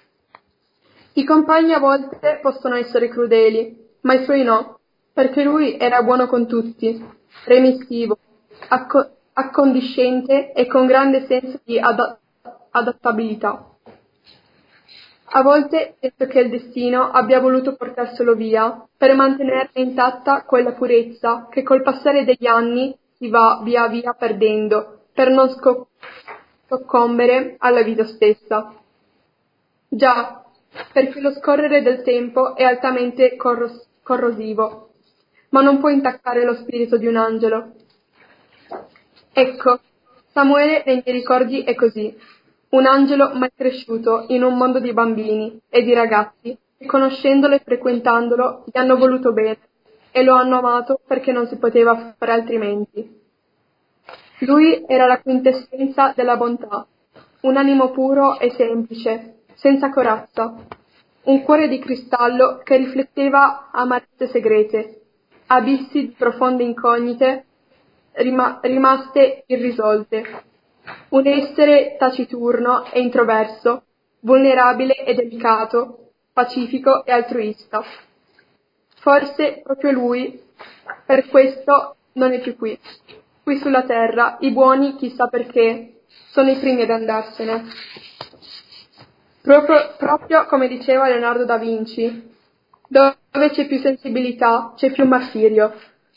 I compagni a volte possono essere crudeli, ma i suoi no, perché lui era buono con tutti, remissivo, acco- accondiscente e con grande senso di ad- adattabilità. A volte penso che il destino abbia voluto portarselo via per mantenerne intatta quella purezza che col passare degli anni si va via via perdendo, per non sco- soccombere alla vita stessa. Già, perché lo scorrere del tempo è altamente corros- corrosivo, ma non può intaccare lo spirito di un angelo. Ecco, Samuele nei miei ricordi è così, un angelo mai cresciuto in un mondo di bambini e di ragazzi che conoscendolo e frequentandolo gli hanno voluto bene e lo hanno amato perché non si poteva fare altrimenti. Lui era la quintessenza della bontà, un animo puro e semplice, senza corazza, un cuore di cristallo che rifletteva amarezze segrete, abissi di profonde incognite rima- rimaste irrisolte, un essere taciturno e introverso, vulnerabile e delicato, pacifico e altruista. Forse proprio lui, per questo, non è più qui. qui sulla terra i buoni, chissà perché, sono i primi ad andarsene. Proprio, proprio come diceva Leonardo da Vinci, dove c'è più sensibilità, c'è più martirio.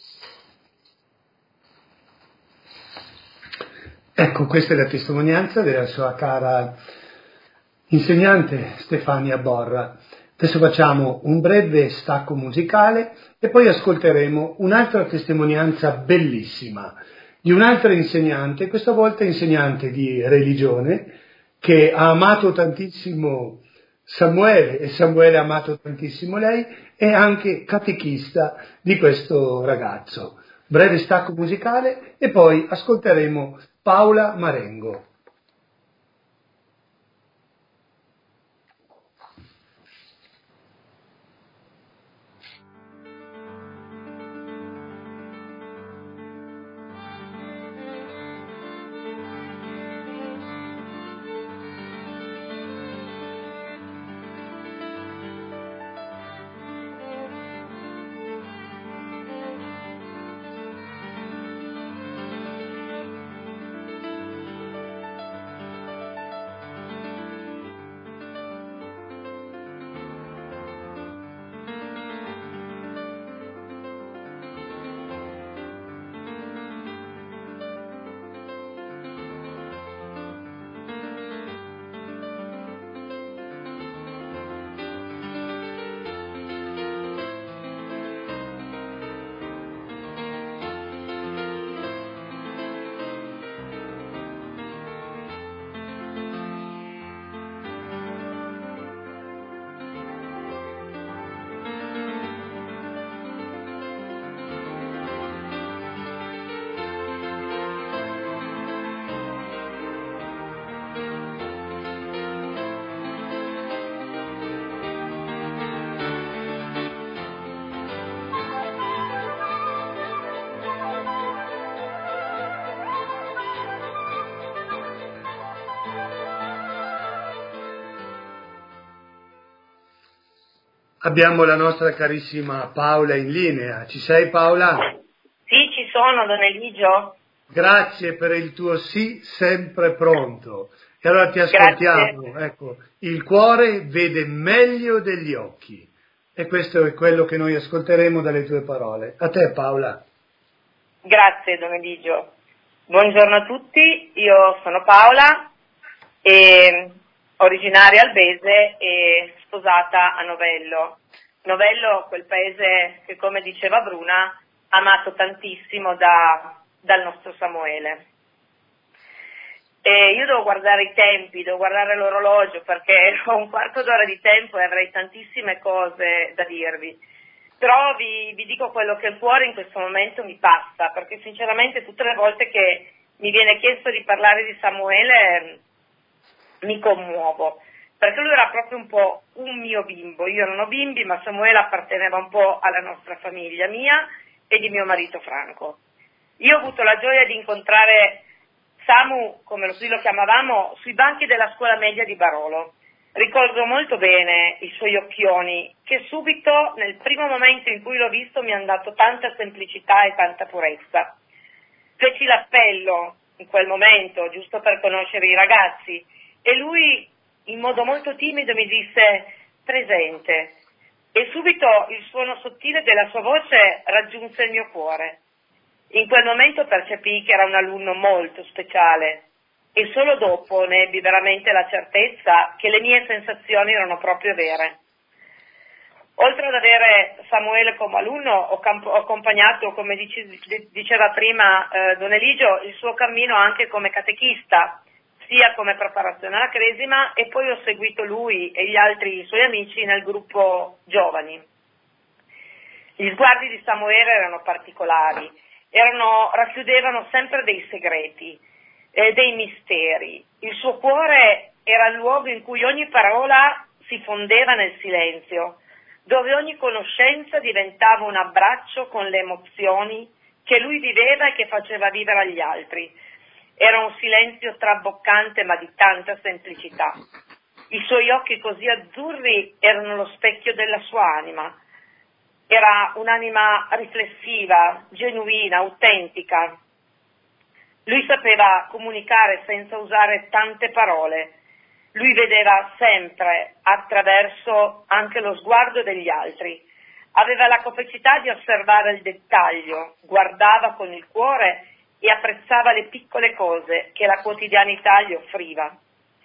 Ecco, questa è la testimonianza della sua cara insegnante Stefania Borra. Adesso facciamo un breve stacco musicale e poi ascolteremo un'altra testimonianza bellissima di un'altra insegnante, questa volta insegnante di religione, che ha amato tantissimo Samuele e Samuele ha amato tantissimo lei, e anche catechista di questo ragazzo. Breve stacco musicale e poi ascolteremo Paola Marengo. Abbiamo la nostra carissima Paola in linea. Ci sei, Paola? Sì, ci sono, Don Eligio. Grazie per il tuo sì sempre pronto. E allora ti ascoltiamo. Grazie. Ecco, il cuore vede meglio degli occhi. E questo è quello che noi ascolteremo dalle tue parole. A te, Paola. Grazie, Don Eligio. Buongiorno a tutti, io sono Paola, e originaria albese e sposata a Novello. Novello, quel paese che, come diceva Bruna, ha amato tantissimo da, dal nostro Samuele. E io devo guardare i tempi, devo guardare l'orologio perché ho un quarto d'ora di tempo e avrei tantissime cose da dirvi. Però vi, vi dico quello che il cuore in questo momento mi passa, perché sinceramente tutte le volte che mi viene chiesto di parlare di Samuele mi commuovo, perché lui era proprio un po' un mio bimbo. Io non ho bimbi, ma Samuele apparteneva un po' alla nostra famiglia, mia e di mio marito Franco. Io ho avuto la gioia di incontrare Samu, come lo, lo chiamavamo, sui banchi della scuola media di Barolo. Ricordo molto bene i suoi occhioni, che subito, nel primo momento in cui l'ho visto, mi hanno dato tanta semplicità e tanta purezza. Feci l'appello in quel momento, giusto per conoscere i ragazzi, e lui, in modo molto timido, mi disse presente, e subito il suono sottile della sua voce raggiunse il mio cuore. In quel momento percepii che era un alunno molto speciale e solo dopo ne ebbi veramente la certezza che le mie sensazioni erano proprio vere. Oltre ad avere Samuele come alunno, ho, camp- ho accompagnato, come dice- diceva prima eh, Don Eligio, il suo cammino anche come catechista, sia come preparazione alla Cresima, e poi ho seguito lui e gli altri suoi amici nel gruppo giovani. Gli sguardi di Samuele erano particolari, erano, racchiudevano sempre dei segreti, eh, dei misteri. Il suo cuore era il luogo in cui ogni parola si fondeva nel silenzio, dove ogni conoscenza diventava un abbraccio con le emozioni che lui viveva e che faceva vivere agli altri. Era un silenzio traboccante ma di tanta semplicità. I suoi occhi così azzurri erano lo specchio della sua anima. Era un'anima riflessiva, genuina, autentica. Lui sapeva comunicare senza usare tante parole. Lui vedeva sempre attraverso anche lo sguardo degli altri. Aveva la capacità di osservare il dettaglio, guardava con il cuore e apprezzava le piccole cose che la quotidianità gli offriva.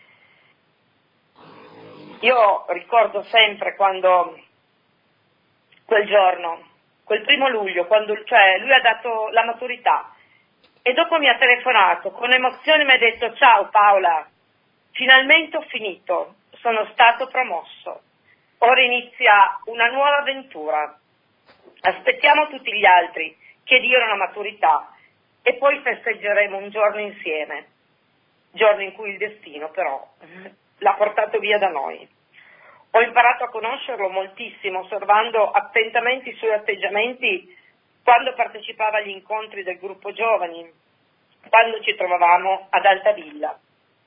Io ricordo sempre quando quel giorno, quel primo luglio, quando cioè lui ha dato la maturità e dopo mi ha telefonato, con emozione mi ha detto: ciao Paola, finalmente ho finito, sono stato promosso, ora inizia una nuova avventura, aspettiamo tutti gli altri che diano la maturità e poi festeggeremo un giorno insieme, giorno in cui il destino però l'ha portato via da noi. Ho imparato a conoscerlo moltissimo, osservando attentamente i suoi atteggiamenti quando partecipava agli incontri del gruppo giovani, quando ci trovavamo ad Altavilla.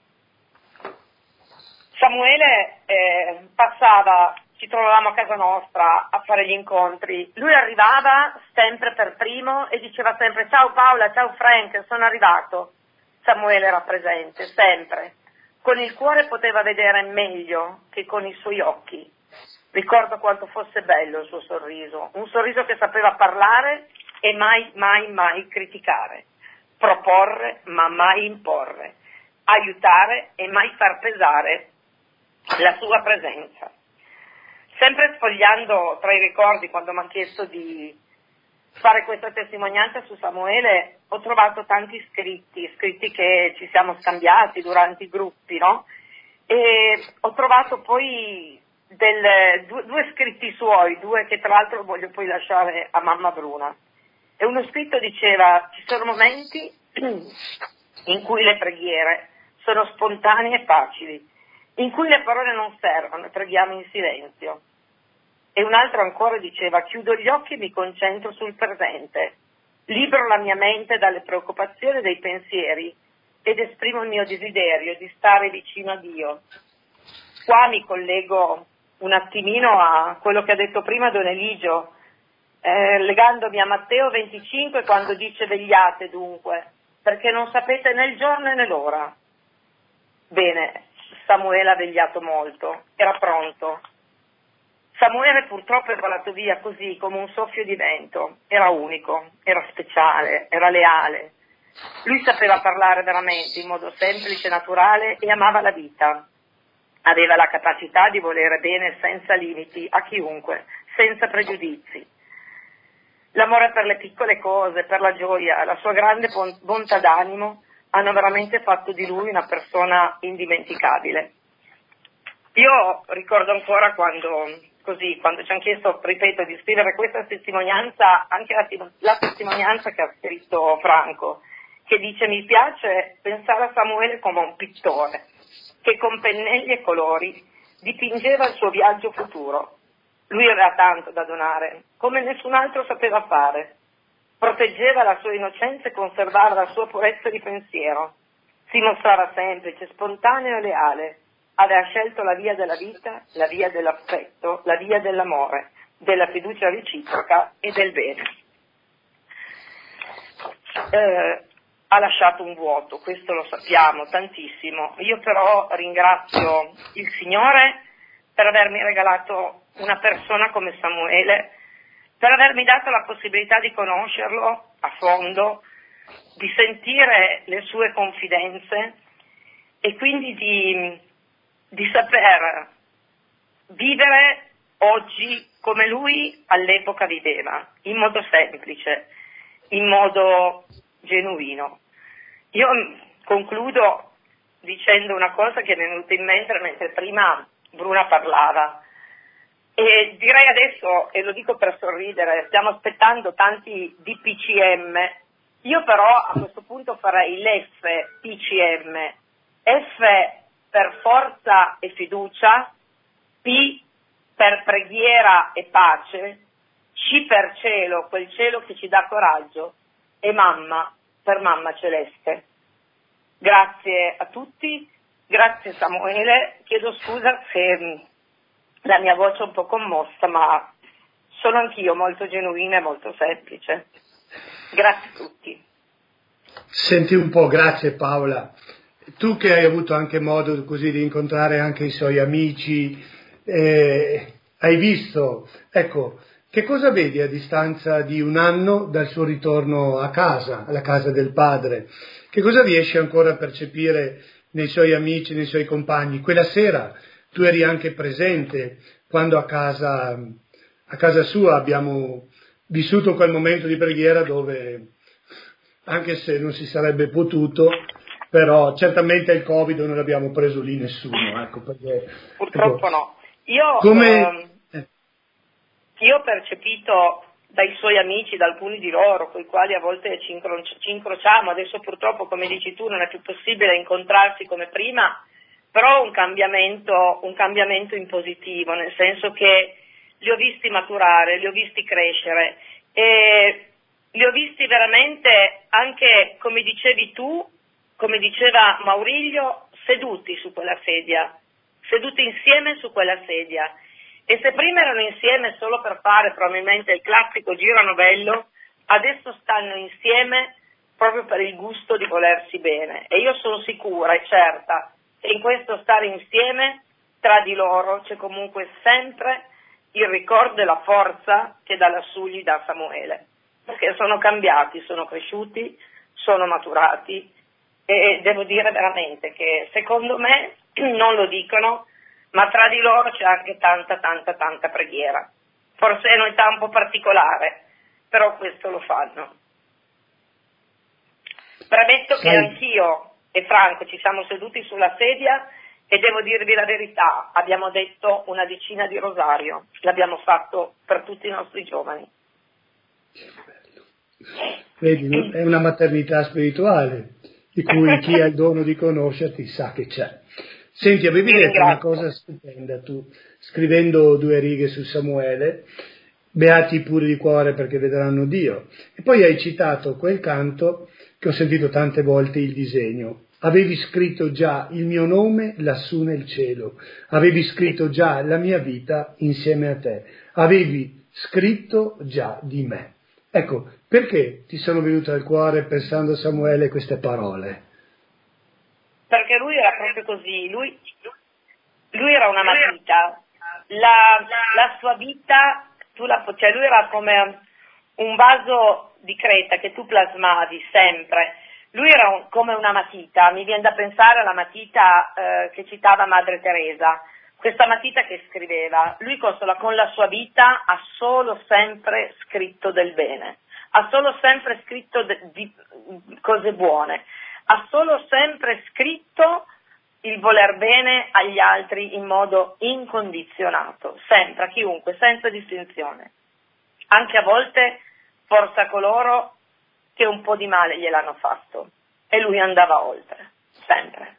Samuele eh, passava, ci trovavamo a casa nostra a fare gli incontri, lui arrivava sempre per primo e diceva sempre: ciao Paola, ciao Frank, sono arrivato. Samuele era presente, sempre. Con il cuore poteva vedere meglio che con i suoi occhi. Ricordo quanto fosse bello il suo sorriso, un sorriso che sapeva parlare e mai, mai, mai criticare, proporre ma mai imporre, aiutare e mai far pesare la sua presenza. Sempre sfogliando tra i ricordi, quando mi hanno chiesto di fare questa testimonianza su Samuele, ho trovato tanti scritti, scritti che ci siamo scambiati durante i gruppi, no? E ho trovato poi del, due, due scritti suoi, due che tra l'altro voglio poi lasciare a mamma Bruna. E uno scritto diceva: ci sono momenti in cui le preghiere sono spontanee e facili, in cui le parole non servono e preghiamo in silenzio. E un altro ancora diceva: chiudo gli occhi e mi concentro sul presente, libero la mia mente dalle preoccupazioni e dai pensieri ed esprimo il mio desiderio di stare vicino a Dio. Qua mi collego un attimino a quello che ha detto prima Don Eligio, eh, legandomi a Matteo venticinque, quando dice: vegliate dunque, perché non sapete né il giorno né l'ora. Bene, Samuele ha vegliato molto, era pronto. Samuele purtroppo è volato via così, come un soffio di vento. Era unico, era speciale, era leale. Lui sapeva parlare veramente in modo semplice, naturale, e amava la vita. Aveva la capacità di volere bene senza limiti a chiunque, senza pregiudizi. L'amore per le piccole cose, per la gioia, la sua grande bontà d'animo hanno veramente fatto di lui una persona indimenticabile. Io ricordo ancora quando, così, quando ci hanno chiesto, ripeto, di scrivere questa testimonianza, anche la, la testimonianza che ha scritto Franco, che dice: mi piace pensare a Samuele come un pittore, che con pennelli e colori dipingeva il suo viaggio futuro. Lui aveva tanto da donare, come nessun altro sapeva fare. Proteggeva la sua innocenza e conservava la sua purezza di pensiero. Si mostrava semplice, spontaneo e leale. Aveva scelto la via della vita, la via dell'affetto, la via dell'amore, della fiducia reciproca e del bene. Eh, ha lasciato un vuoto, questo lo sappiamo tantissimo. Io però ringrazio il Signore per avermi regalato una persona come Samuele, per avermi dato la possibilità di conoscerlo a fondo, di sentire le sue confidenze e quindi di, di saper vivere oggi come lui all'epoca viveva, in modo semplice, in modo genuino. Io concludo dicendo una cosa che mi è venuta in mente mentre prima Bruna parlava. E direi adesso, e lo dico per sorridere, stiamo aspettando tanti D P C M, io però a questo punto farei l'F P C M, F per forza e fiducia, P per preghiera e pace, C per cielo, quel cielo che ci dà coraggio, e mamma per mamma celeste. Grazie a tutti, grazie Samuele, chiedo scusa se la mia voce è un po' commossa, ma sono anch'io molto genuina e molto semplice. Grazie a tutti. Senti un po', grazie Paola. Tu che hai avuto anche modo così di incontrare anche i suoi amici, eh, hai visto, ecco, che cosa vedi a distanza di un anno dal suo ritorno a casa, alla casa del padre? Che cosa riesci ancora a percepire nei suoi amici, nei suoi compagni? Quella sera tu eri anche presente quando a casa, a casa sua abbiamo vissuto quel momento di preghiera dove, anche se non si sarebbe potuto, però certamente il Covid non l'abbiamo preso lì nessuno, ecco, perché, purtroppo ecco, no. Io, come... ehm, io ho percepito dai suoi amici, da alcuni di loro, con i quali a volte ci, incro- ci incrociamo, adesso purtroppo, come dici tu, non è più possibile incontrarsi come prima, però un cambiamento, un cambiamento in positivo, nel senso che li ho visti maturare, li ho visti crescere e li ho visti veramente anche, come dicevi tu, come diceva Maurilio, seduti su quella sedia, seduti insieme su quella sedia. E se prima erano insieme solo per fare probabilmente il classico giro a novello, adesso stanno insieme proprio per il gusto di volersi bene. E io sono sicura e certa che in questo stare insieme tra di loro c'è comunque sempre il ricordo e la forza che da lassù gli dà Samuele. Perché sono cambiati, sono cresciuti, sono maturati e devo dire veramente che secondo me non lo dicono, ma tra di loro c'è anche tanta, tanta, tanta preghiera. Forse è un'età un po' particolare, però questo lo fanno. Premetto che anch'io e Franco ci siamo seduti sulla sedia e devo dirvi la verità, abbiamo detto una decina di rosario, l'abbiamo fatto per tutti i nostri giovani. Vedi, è una maternità spirituale, di cui chi ha il dono di conoscerti sa che c'è. Senti, avevi detto una cosa stupenda tu, scrivendo due righe su Samuele, beati i puri di cuore perché vedranno Dio, e poi hai citato quel canto che ho sentito tante volte, il disegno. Avevi scritto già il mio nome lassù nel cielo, avevi scritto già la mia vita insieme a te, avevi scritto già di me. Ecco, perché ti sono venute al cuore, pensando a Samuele, queste parole? Perché lui era proprio così, lui, lui era una matita, la, la sua vita, tu la, cioè lui era come un vaso di creta che tu plasmavi sempre, lui era un, come una matita, mi viene da pensare alla matita eh, che citava Madre Teresa, questa matita che scriveva, lui con la, con la sua vita ha solo sempre scritto del bene, ha solo sempre scritto de, di cose buone, ha solo sempre scritto il voler bene agli altri in modo incondizionato, sempre, a chiunque, senza distinzione. Anche a volte forse a coloro che un po' di male gliel'hanno fatto. E lui andava oltre, sempre.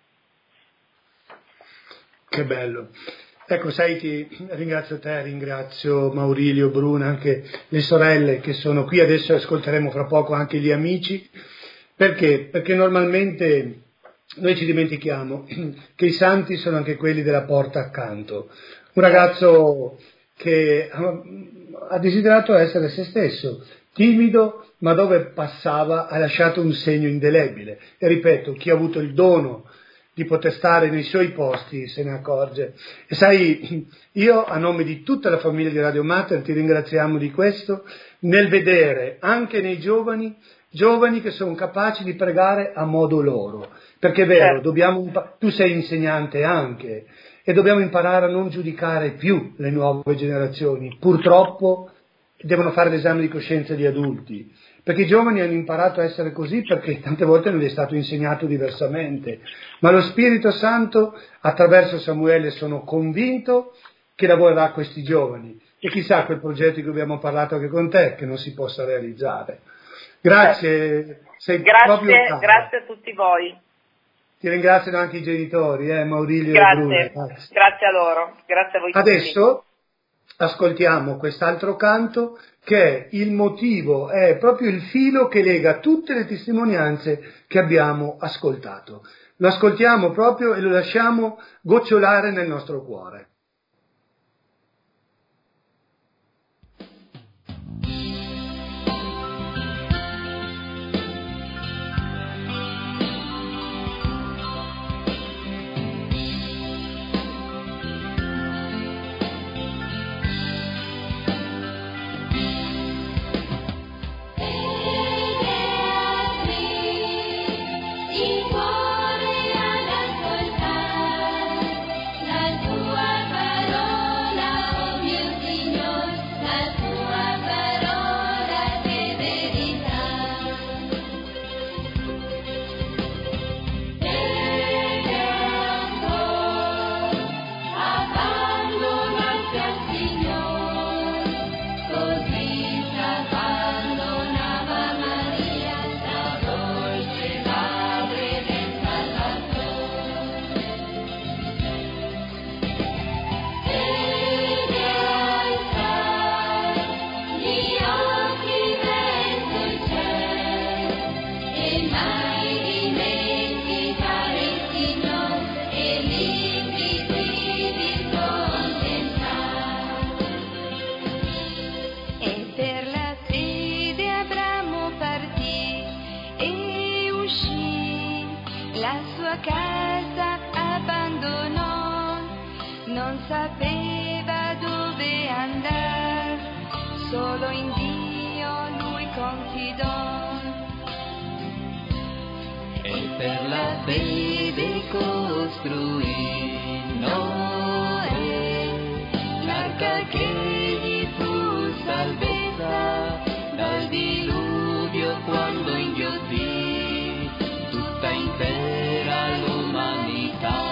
Che bello. Ecco, sai, ti ringrazio te, ringrazio Maurilio, Bruna, anche le sorelle che sono qui, adesso ascolteremo fra poco anche gli amici. Perché? Perché normalmente noi ci dimentichiamo che i santi sono anche quelli della porta accanto. Un ragazzo che ha desiderato essere se stesso, timido, ma dove passava ha lasciato un segno indelebile. E ripeto, chi ha avuto il dono di poter stare nei suoi posti se ne accorge. E sai, io a nome di tutta la famiglia di Radio Mater ti ringraziamo di questo, nel vedere anche nei giovani giovani che sono capaci di pregare a modo loro, perché è vero, dobbiamo impa- tu sei insegnante anche, e dobbiamo imparare a non giudicare più le nuove generazioni, purtroppo devono fare l'esame di coscienza di adulti, perché i giovani hanno imparato a essere così perché tante volte non gli è stato insegnato diversamente, ma lo Spirito Santo attraverso Samuele sono convinto che lavorerà a questi giovani, e chissà quel progetto di cui abbiamo parlato anche con te che non si possa realizzare. Grazie, sei grazie, proprio caro. Grazie a tutti voi. Ti ringraziano anche i genitori, eh, Maurilio grazie, e Bruno. Grazie. Grazie a loro, grazie a voi tutti. Adesso ascoltiamo quest'altro canto che è il motivo, è proprio il filo che lega tutte le testimonianze che abbiamo ascoltato. Lo ascoltiamo proprio e lo lasciamo gocciolare nel nostro cuore. sapeva dove andare, solo in Dio lui confidò. E per la fede costruì Noè l'arca che gli fu salvezza dal diluvio quando inghiottì tutta intera l'umanità.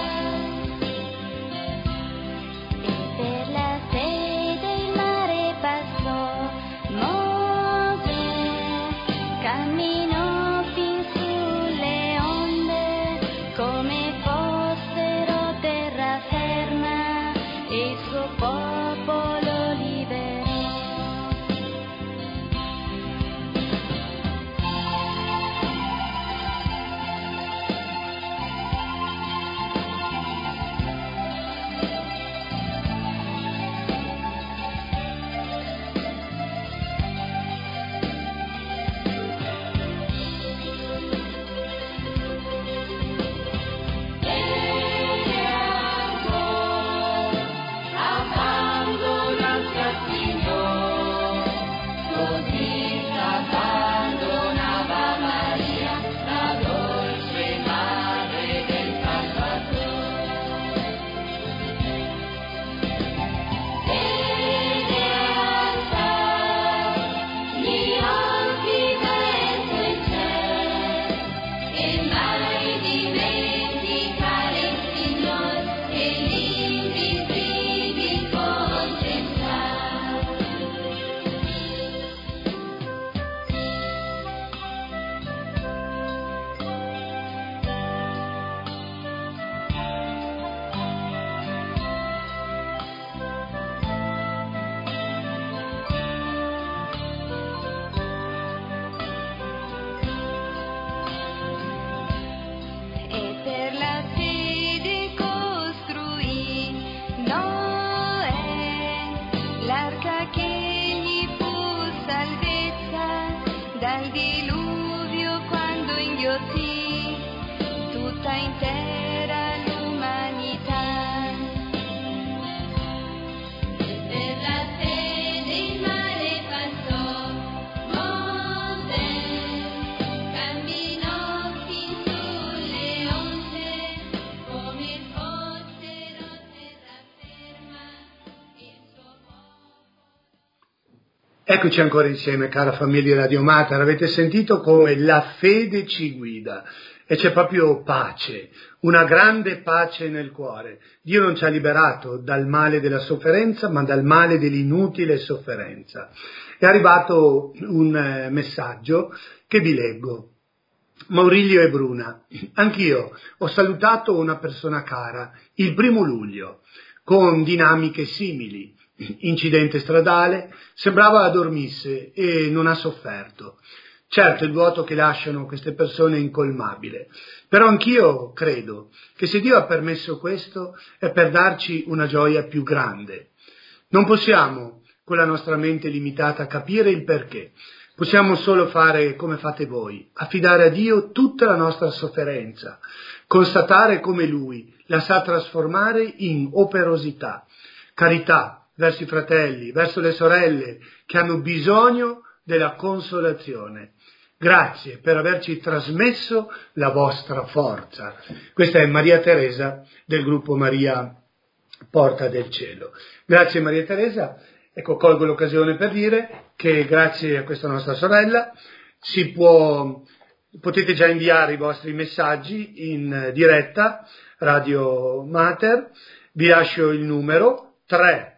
Eccoci ancora insieme, cara famiglia Radio Mater. Avete sentito come la fede ci guida e c'è proprio pace, una grande pace nel cuore. Dio non ci ha liberato dal male della sofferenza, ma dal male dell'inutile sofferenza. È arrivato un messaggio che vi leggo. Maurilio e Bruna, anch'io ho salutato una persona cara il primo luglio, con dinamiche simili. Incidente stradale, sembrava dormisse e non ha sofferto. Certo, il vuoto che lasciano queste persone è incolmabile, però anch'io credo che se Dio ha permesso questo è per darci una gioia più grande. Non possiamo, con la nostra mente limitata, capire il perché. Possiamo solo fare come fate voi, affidare a Dio tutta la nostra sofferenza, constatare come Lui la sa trasformare in operosità, carità, verso i fratelli, verso le sorelle che hanno bisogno della consolazione. Grazie per averci trasmesso la vostra forza. Questa è Maria Teresa del gruppo Maria Porta del Cielo. Grazie Maria Teresa. Ecco, colgo l'occasione per dire che grazie a questa nostra sorella si può, potete già inviare i vostri messaggi in diretta, Radio Mater. Vi lascio il numero tre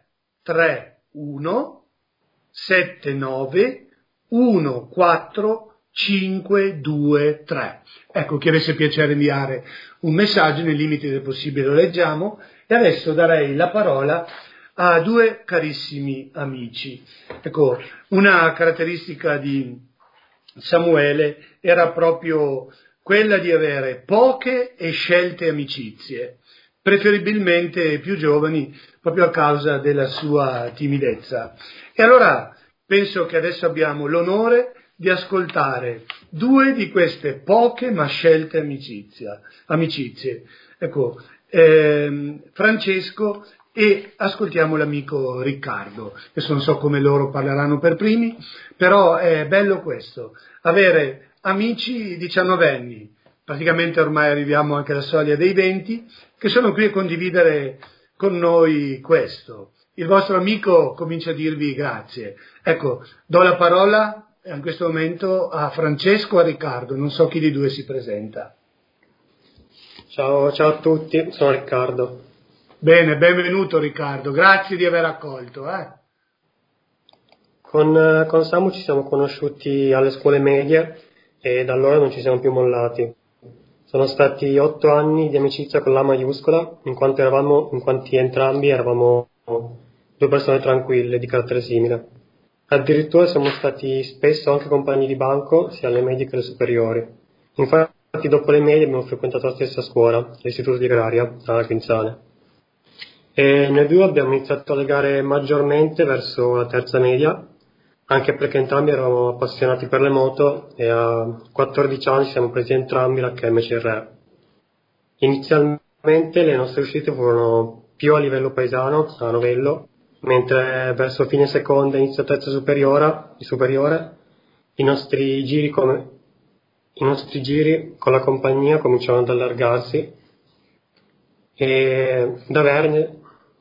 tre uno sette nove uno quattro cinque due tre. Ecco, chi avesse piacere inviare un messaggio, nei limiti del possibile lo leggiamo. E adesso darei la parola a due carissimi amici. Ecco, una caratteristica di Samuele era proprio quella di avere poche e scelte amicizie, preferibilmente più giovani, proprio a causa della sua timidezza. E allora penso che adesso abbiamo l'onore di ascoltare due di queste poche ma scelte amicizia, amicizie. Ecco, ehm, Francesco e ascoltiamo l'amico Riccardo. Adesso non so come loro parleranno per primi, però è bello questo, avere amici diciannovenni, praticamente ormai arriviamo anche alla soglia dei venti, che sono qui a condividere con noi questo. Il vostro amico comincia a dirvi grazie. Ecco, do la parola in questo momento a Francesco e a Riccardo, non so chi di due si presenta. Ciao, ciao a tutti, sono Riccardo. Bene, benvenuto Riccardo, grazie di aver accolto. Eh? Con, con Samu ci siamo conosciuti alle scuole medie e da allora non ci siamo più mollati. Sono stati otto anni di amicizia con la maiuscola, in quanto eravamo, in quanti entrambi eravamo due persone tranquille, di carattere simile. Addirittura siamo stati spesso anche compagni di banco, sia alle medie che alle superiori. Infatti dopo le medie abbiamo frequentato la stessa scuola, l'Istituto di Agraria, a Quinzane. E noi due abbiamo iniziato a legare maggiormente verso la terza media, anche perché entrambi eravamo appassionati per le moto e a quattordici anni siamo presi entrambi la K M C R. Inizialmente le nostre uscite furono più a livello paesano, a Novello, mentre verso fine seconda, inizio terza superiore, superiore i nostri giri come, i nostri giri con la compagnia cominciavano ad allargarsi e da Verne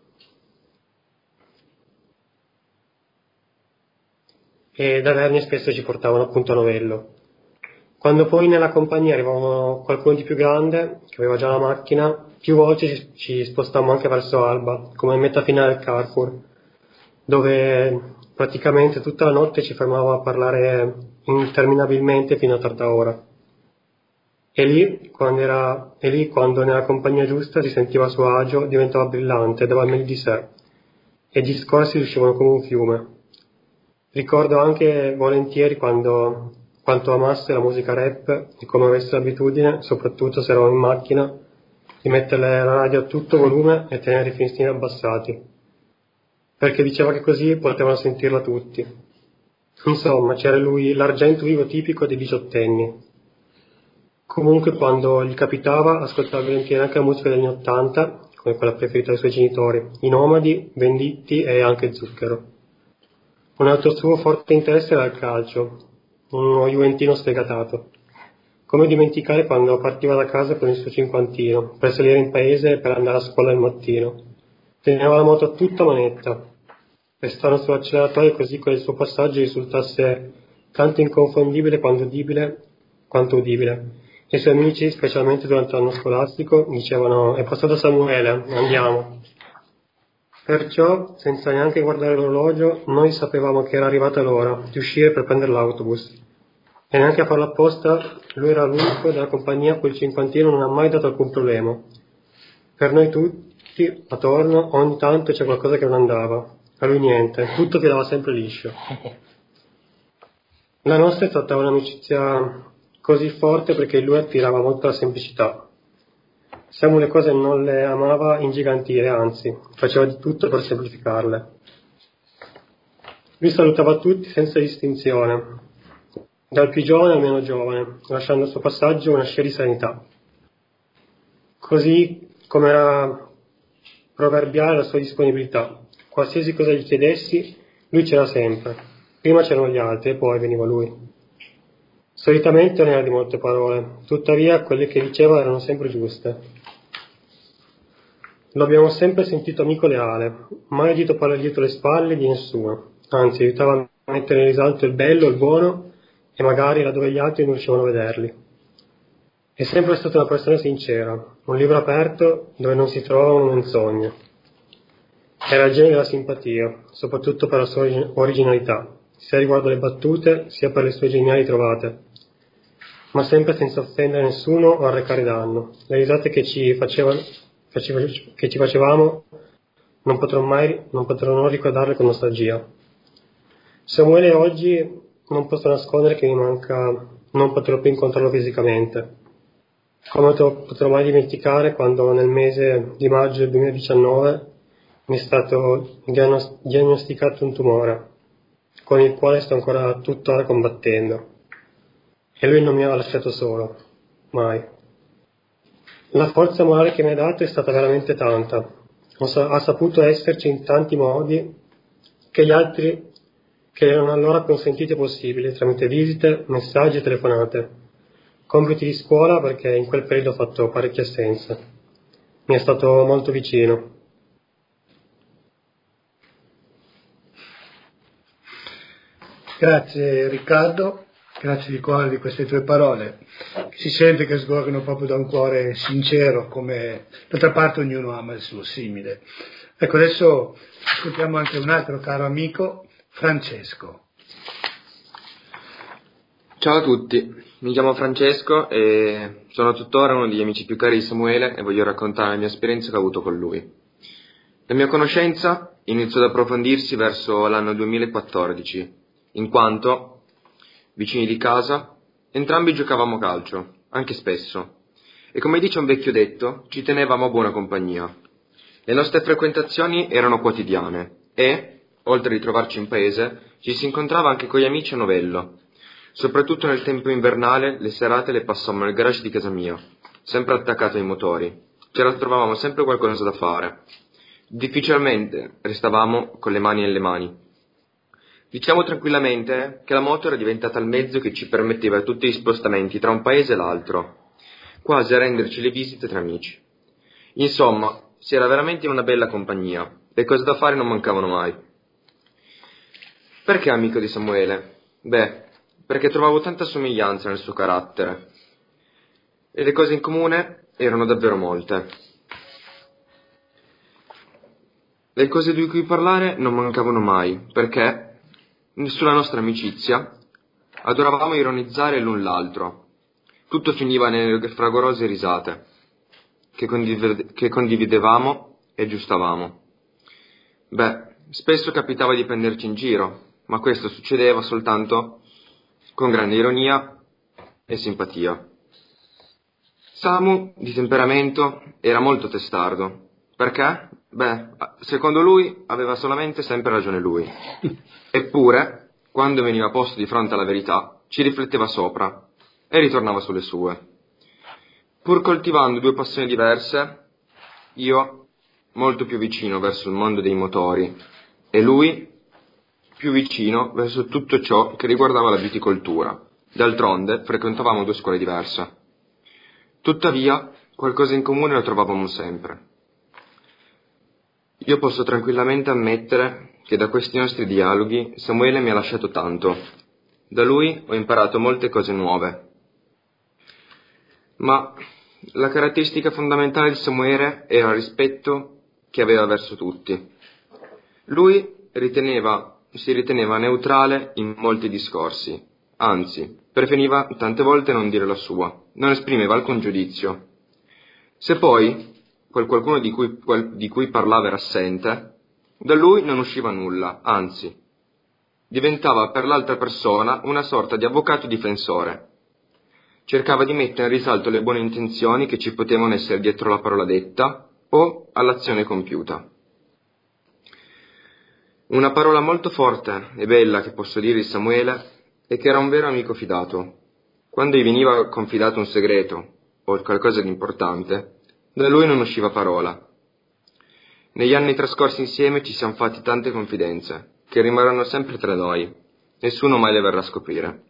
e da Verni spesso ci portavano appunto a Novello. Quando poi nella compagnia arrivavano qualcuno di più grande, che aveva già la macchina, più volte ci, ci spostavamo anche verso Alba, come meta finale del Carrefour, dove praticamente tutta la notte ci fermavamo a parlare interminabilmente fino a tarda ora. E lì, quando era, e lì, quando nella compagnia giusta si sentiva a suo agio, diventava brillante, dava il meglio di sé, e i discorsi uscivano come un fiume. Ricordo anche volentieri quando, quanto amasse la musica rap e come avesse l'abitudine, soprattutto se eravamo in macchina, di mettere la radio a tutto volume e tenere i finestrini abbassati, perché diceva che così potevano sentirla tutti. Insomma, c'era lui l'argento vivo tipico dei diciottenni. Comunque quando gli capitava ascoltava volentieri anche la musica degli anni ottanta, come quella preferita dai suoi genitori, i Nomadi, Venditti e anche Zucchero. Un altro suo forte interesse era il calcio, uno juventino sfegatato. Come dimenticare quando partiva da casa con il suo cinquantino, per salire in paese e per andare a scuola al mattino. Teneva la moto a tutta manetta, restando sull'acceleratore così che il suo passaggio risultasse tanto inconfondibile quanto udibile, quanto udibile. I suoi amici, specialmente durante l'anno scolastico, dicevano «È passato Samuele, andiamo». Perciò, senza neanche guardare l'orologio, noi sapevamo che era arrivata l'ora di uscire per prendere l'autobus. E neanche a farlo apposta, lui era l'unico della compagnia a cui il cinquantino non ha mai dato alcun problema. Per noi tutti, attorno, ogni tanto c'è qualcosa che non andava. A lui niente, tutto tirava sempre liscio. La nostra è stata un'amicizia così forte perché lui attirava molto la semplicità. Samu le cose non le amava ingigantire, anzi, faceva di tutto per semplificarle. Lui salutava tutti senza distinzione, dal più giovane al meno giovane, lasciando al suo passaggio una scia di serenità. Così come era proverbiale la sua disponibilità. Qualsiasi cosa gli chiedessi, lui c'era sempre. Prima c'erano gli altri e poi veniva lui. Solitamente non era di molte parole, tuttavia quelle che diceva erano sempre giuste. Lo abbiamo sempre sentito amico leale, mai udito parlare dietro le spalle di nessuno, anzi aiutava a mettere in risalto il bello, il buono e magari laddove gli altri non riuscivano a vederli. È sempre stata una persona sincera, un libro aperto dove non si trovavano menzogne. Era il genio della simpatia, soprattutto per la sua originalità, sia riguardo le battute, sia per le sue geniali trovate, ma sempre senza offendere nessuno o arrecare danno. Le risate che ci, faceva, faceva, che ci facevamo non potrò mai non potrò non ricordarle con nostalgia. Samuele oggi non posso nascondere che mi manca, non potrò più incontrarlo fisicamente. Come non potrò mai dimenticare quando nel mese di maggio del duemiladiciannove mi è stato diagnosticato un tumore, con il quale sto ancora tuttora combattendo. E lui non mi ha lasciato solo, mai. La forza morale che mi ha dato è stata veramente tanta. Ha saputo esserci in tanti modi che gli altri che erano allora consentiti e possibili, tramite visite, messaggi e telefonate. Compiti di scuola, perché in quel periodo ho fatto parecchie assenze. Mi è stato molto vicino. Grazie Riccardo, grazie di cuore di queste tue parole. Si sente che sgorgano proprio da un cuore sincero, come d'altra parte ognuno ama il suo simile. Ecco, adesso ascoltiamo anche un altro caro amico, Francesco. Ciao a tutti, mi chiamo Francesco e sono tuttora uno degli amici più cari di Samuele e voglio raccontare la mia esperienza che ho avuto con lui. La mia conoscenza iniziò ad approfondirsi verso l'anno duemilaquattordici, in quanto, vicini di casa, entrambi giocavamo a calcio, anche spesso, e come dice un vecchio detto, ci tenevamo a buona compagnia. Le nostre frequentazioni erano quotidiane e, oltre di trovarci in paese, ci si incontrava anche con gli amici a Novello. Soprattutto nel tempo invernale, le serate le passavamo nel garage di casa mia, sempre attaccato ai motori. Ce la trovavamo sempre qualcosa da fare. Difficilmente restavamo con le mani nelle mani. Diciamo tranquillamente che la moto era diventata il mezzo che ci permetteva tutti gli spostamenti tra un paese e l'altro, quasi a renderci le visite tra amici. Insomma, si era veramente in una bella compagnia, le cose da fare non mancavano mai. Perché amico di Samuele? Beh, perché trovavo tanta somiglianza nel suo carattere, e le cose in comune erano davvero molte. Le cose di cui parlare non mancavano mai, perché sulla nostra amicizia adoravamo ironizzare l'un l'altro. Tutto finiva nelle fragorose risate che, condiv- che condividevamo e aggiustavamo. Beh, spesso capitava di prenderci in giro, ma questo succedeva soltanto con grande ironia e simpatia. Samu, di temperamento, era molto testardo. Perché? Beh, secondo lui aveva solamente sempre ragione lui. Eppure, quando veniva posto di fronte alla verità, ci rifletteva sopra e ritornava sulle sue. Pur coltivando due passioni diverse, io molto più vicino verso il mondo dei motori e lui più vicino verso tutto ciò che riguardava la viticoltura. D'altronde frequentavamo due scuole diverse. Tuttavia, qualcosa in comune lo trovavamo sempre. Io posso tranquillamente ammettere che da questi nostri dialoghi Samuele mi ha lasciato tanto. Da lui ho imparato molte cose nuove. Ma la caratteristica fondamentale di Samuele era il rispetto che aveva verso tutti. Lui riteneva, si riteneva neutrale in molti discorsi, anzi, preferiva tante volte non dire la sua, non esprimeva alcun giudizio. Se poi quel qualcuno di cui, quel, di cui parlava era assente, da lui non usciva nulla, anzi, diventava per l'altra persona una sorta di avvocato difensore. Cercava di mettere in risalto le buone intenzioni che ci potevano essere dietro la parola detta o all'azione compiuta. Una parola molto forte e bella che posso dire di Samuele è che era un vero amico fidato. Quando gli veniva confidato un segreto o qualcosa di importante, da lui non usciva parola. Negli anni trascorsi insieme ci siamo fatti tante confidenze, che rimarranno sempre tra noi. Nessuno mai le verrà a scoprire.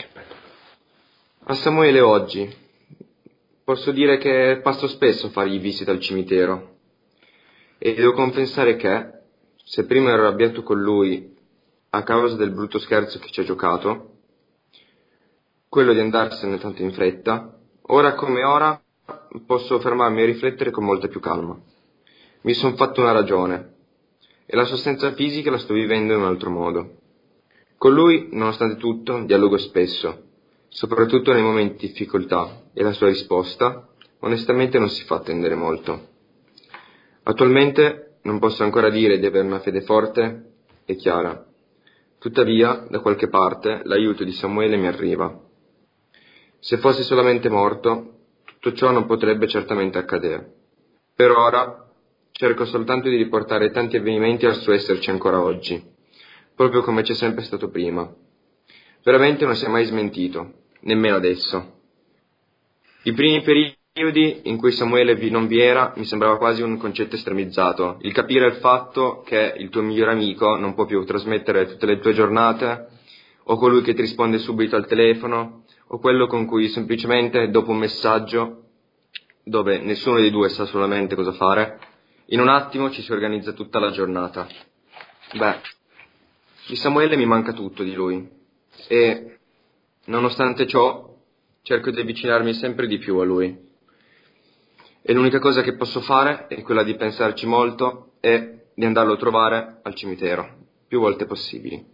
A Samuele oggi posso dire che passo spesso a fargli visita al cimitero. E devo confessare che, se prima ero arrabbiato con lui a causa del brutto scherzo che ci ha giocato, quello di andarsene tanto in fretta, ora come ora posso fermarmi a riflettere con molta più calma. Mi son fatto una ragione. e la sua assenza fisica la sto vivendo in un altro modo. Con lui, nonostante tutto, dialogo spesso, soprattutto nei momenti di difficoltà, e la sua risposta, onestamente, non si fa attendere molto. Attualmente non posso ancora dire di avere una fede forte e chiara. Tuttavia, da qualche parte, l'aiuto di Samuele mi arriva. Se fosse solamente morto, tutto ciò non potrebbe certamente accadere. Per ora, cerco soltanto di riportare tanti avvenimenti al suo esserci ancora oggi, proprio come c'è sempre stato prima. Veramente non si è mai smentito, nemmeno adesso. I primi periodi in cui Samuele vi non vi era mi sembrava quasi un concetto estremizzato, il capire il fatto che il tuo migliore amico non può più trasmettere tutte le tue giornate, o colui che ti risponde subito al telefono, o quello con cui semplicemente dopo un messaggio, dove nessuno dei due sa solamente cosa fare, in un attimo ci si organizza tutta la giornata. Beh, di Samuele mi manca tutto di lui, e nonostante ciò cerco di avvicinarmi sempre di più a lui. E l'unica cosa che posso fare è quella di pensarci molto e di andarlo a trovare al cimitero, più volte possibili.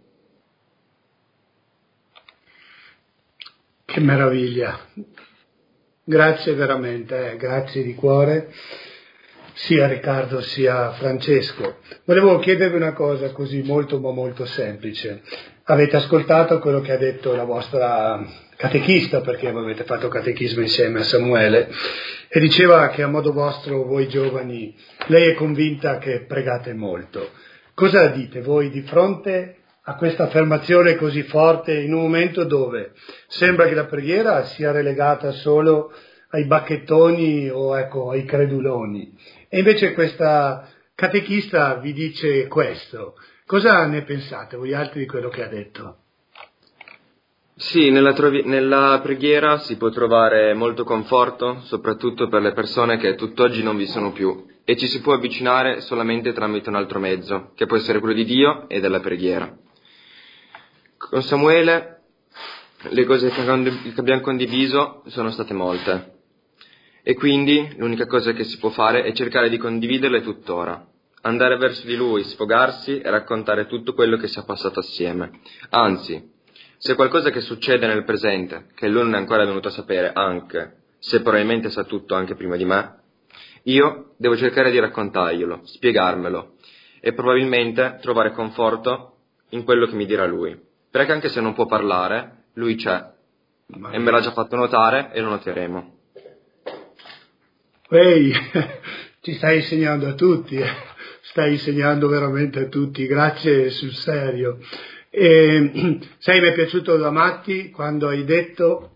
Che meraviglia, grazie veramente, eh, grazie di cuore, sia a Riccardo sia a Francesco. Volevo chiedervi una cosa così molto ma molto semplice. Avete ascoltato quello che ha detto la vostra catechista, perché avete fatto catechismo insieme a Samuele, e diceva che a modo vostro, voi giovani, lei è convinta che pregate molto. Cosa dite voi di fronte a questa affermazione così forte in un momento dove sembra che la preghiera sia relegata solo ai bacchettoni o ecco ai creduloni, e invece questa catechista vi dice questo? Cosa ne pensate voi altri di quello che ha detto? Sì, nella, trovi- nella preghiera si può trovare molto conforto, soprattutto per le persone che tutt'oggi non vi sono più, e ci si può avvicinare solamente tramite un altro mezzo, che può essere quello di Dio e della preghiera. Con Samuele le cose che abbiamo condiviso sono state molte, e quindi l'unica cosa che si può fare è cercare di condividerle tuttora, andare verso di lui, sfogarsi e raccontare tutto quello che si è passato assieme. Anzi, se qualcosa che succede nel presente, che lui non è ancora venuto a sapere, anche se probabilmente sa tutto anche prima di me, io devo cercare di raccontarglielo, spiegarmelo e probabilmente trovare conforto in quello che mi dirà lui. Perché anche se non può parlare, lui c'è e me l'ha già fatto notare e lo noteremo. Ehi, ci stai insegnando a tutti, eh? Stai insegnando veramente a tutti, grazie sul serio. E, sai, mi è piaciuto da matti quando hai detto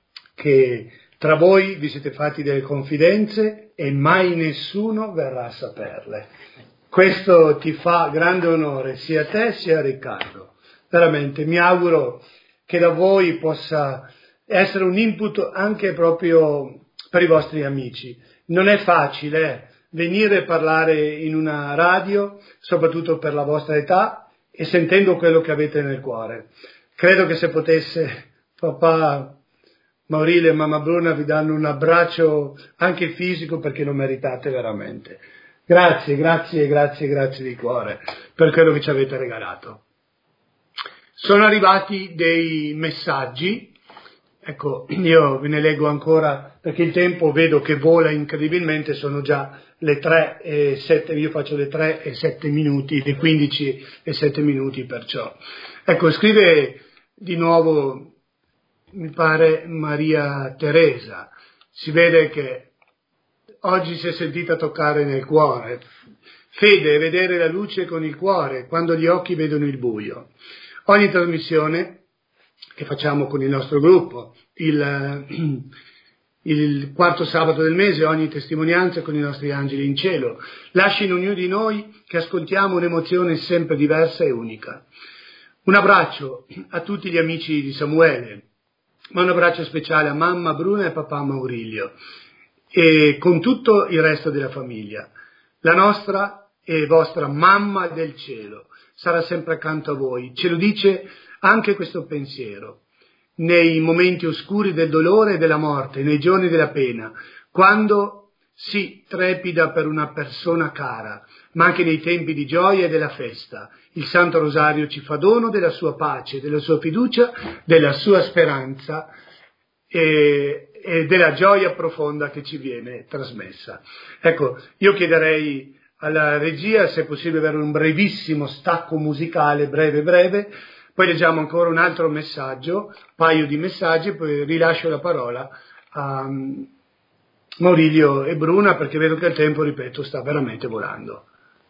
che tra voi vi siete fatti delle confidenze e mai nessuno verrà a saperle. Questo ti fa grande onore sia a te sia a Riccardo. Veramente mi auguro che da voi possa essere un input anche proprio per i vostri amici. Non è facile venire a parlare in una radio, soprattutto per la vostra età, e sentendo quello che avete nel cuore. Credo che se potesse papà Maurile e mamma Bruna vi danno un abbraccio anche fisico, perché lo meritate veramente. Grazie, grazie, grazie, grazie di cuore per quello che ci avete regalato. Sono arrivati dei messaggi, ecco, io ve ne leggo ancora perché il tempo vedo che vola incredibilmente, sono già le tre e sette, io faccio le tre e sette minuti, le quindici e sette minuti perciò. Ecco, scrive di nuovo, mi pare, Maria Teresa, si vede che oggi si è sentita toccare nel cuore. Fede è vedere la luce con il cuore, quando gli occhi vedono il buio. Ogni trasmissione che facciamo con il nostro gruppo, il, il quarto sabato del mese, ogni testimonianza con i nostri angeli in cielo, lascia in ognuno di noi che ascoltiamo un'emozione sempre diversa e unica. Un abbraccio a tutti gli amici di Samuele, ma un abbraccio speciale a mamma Bruna e papà Maurilio, e con tutto il resto della famiglia. La nostra e vostra mamma del cielo sarà sempre accanto a voi, ce lo dice anche questo pensiero. Nei momenti oscuri del dolore e della morte, nei giorni della pena, quando sì, trepida per una persona cara, ma anche nei tempi di gioia e della festa. Il Santo Rosario ci fa dono della sua pace, della sua fiducia, della sua speranza e, e della gioia profonda che ci viene trasmessa. Ecco, io chiederei alla regia se è possibile avere un brevissimo stacco musicale, breve breve, poi leggiamo ancora un altro messaggio, un paio di messaggi, poi rilascio la parola a Maurilio e Bruna, perché vedo che il tempo, ripeto, sta veramente volando.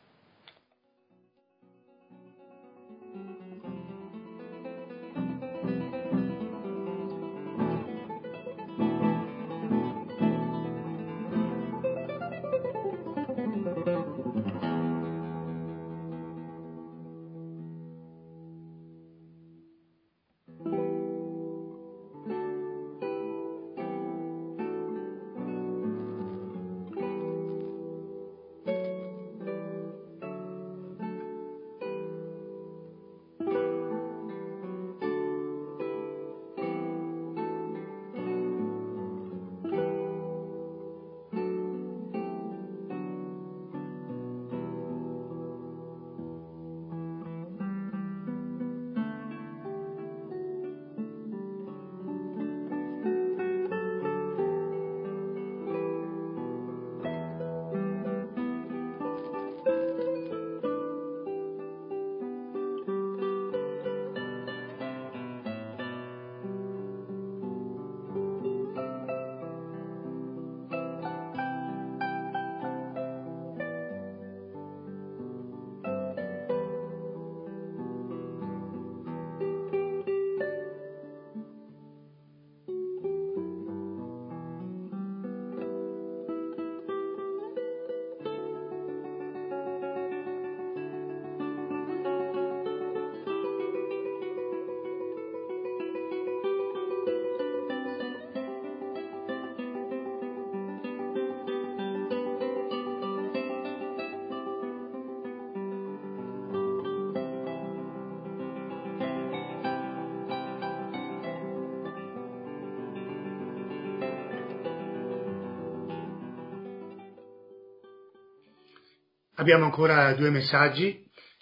Abbiamo ancora due messaggi,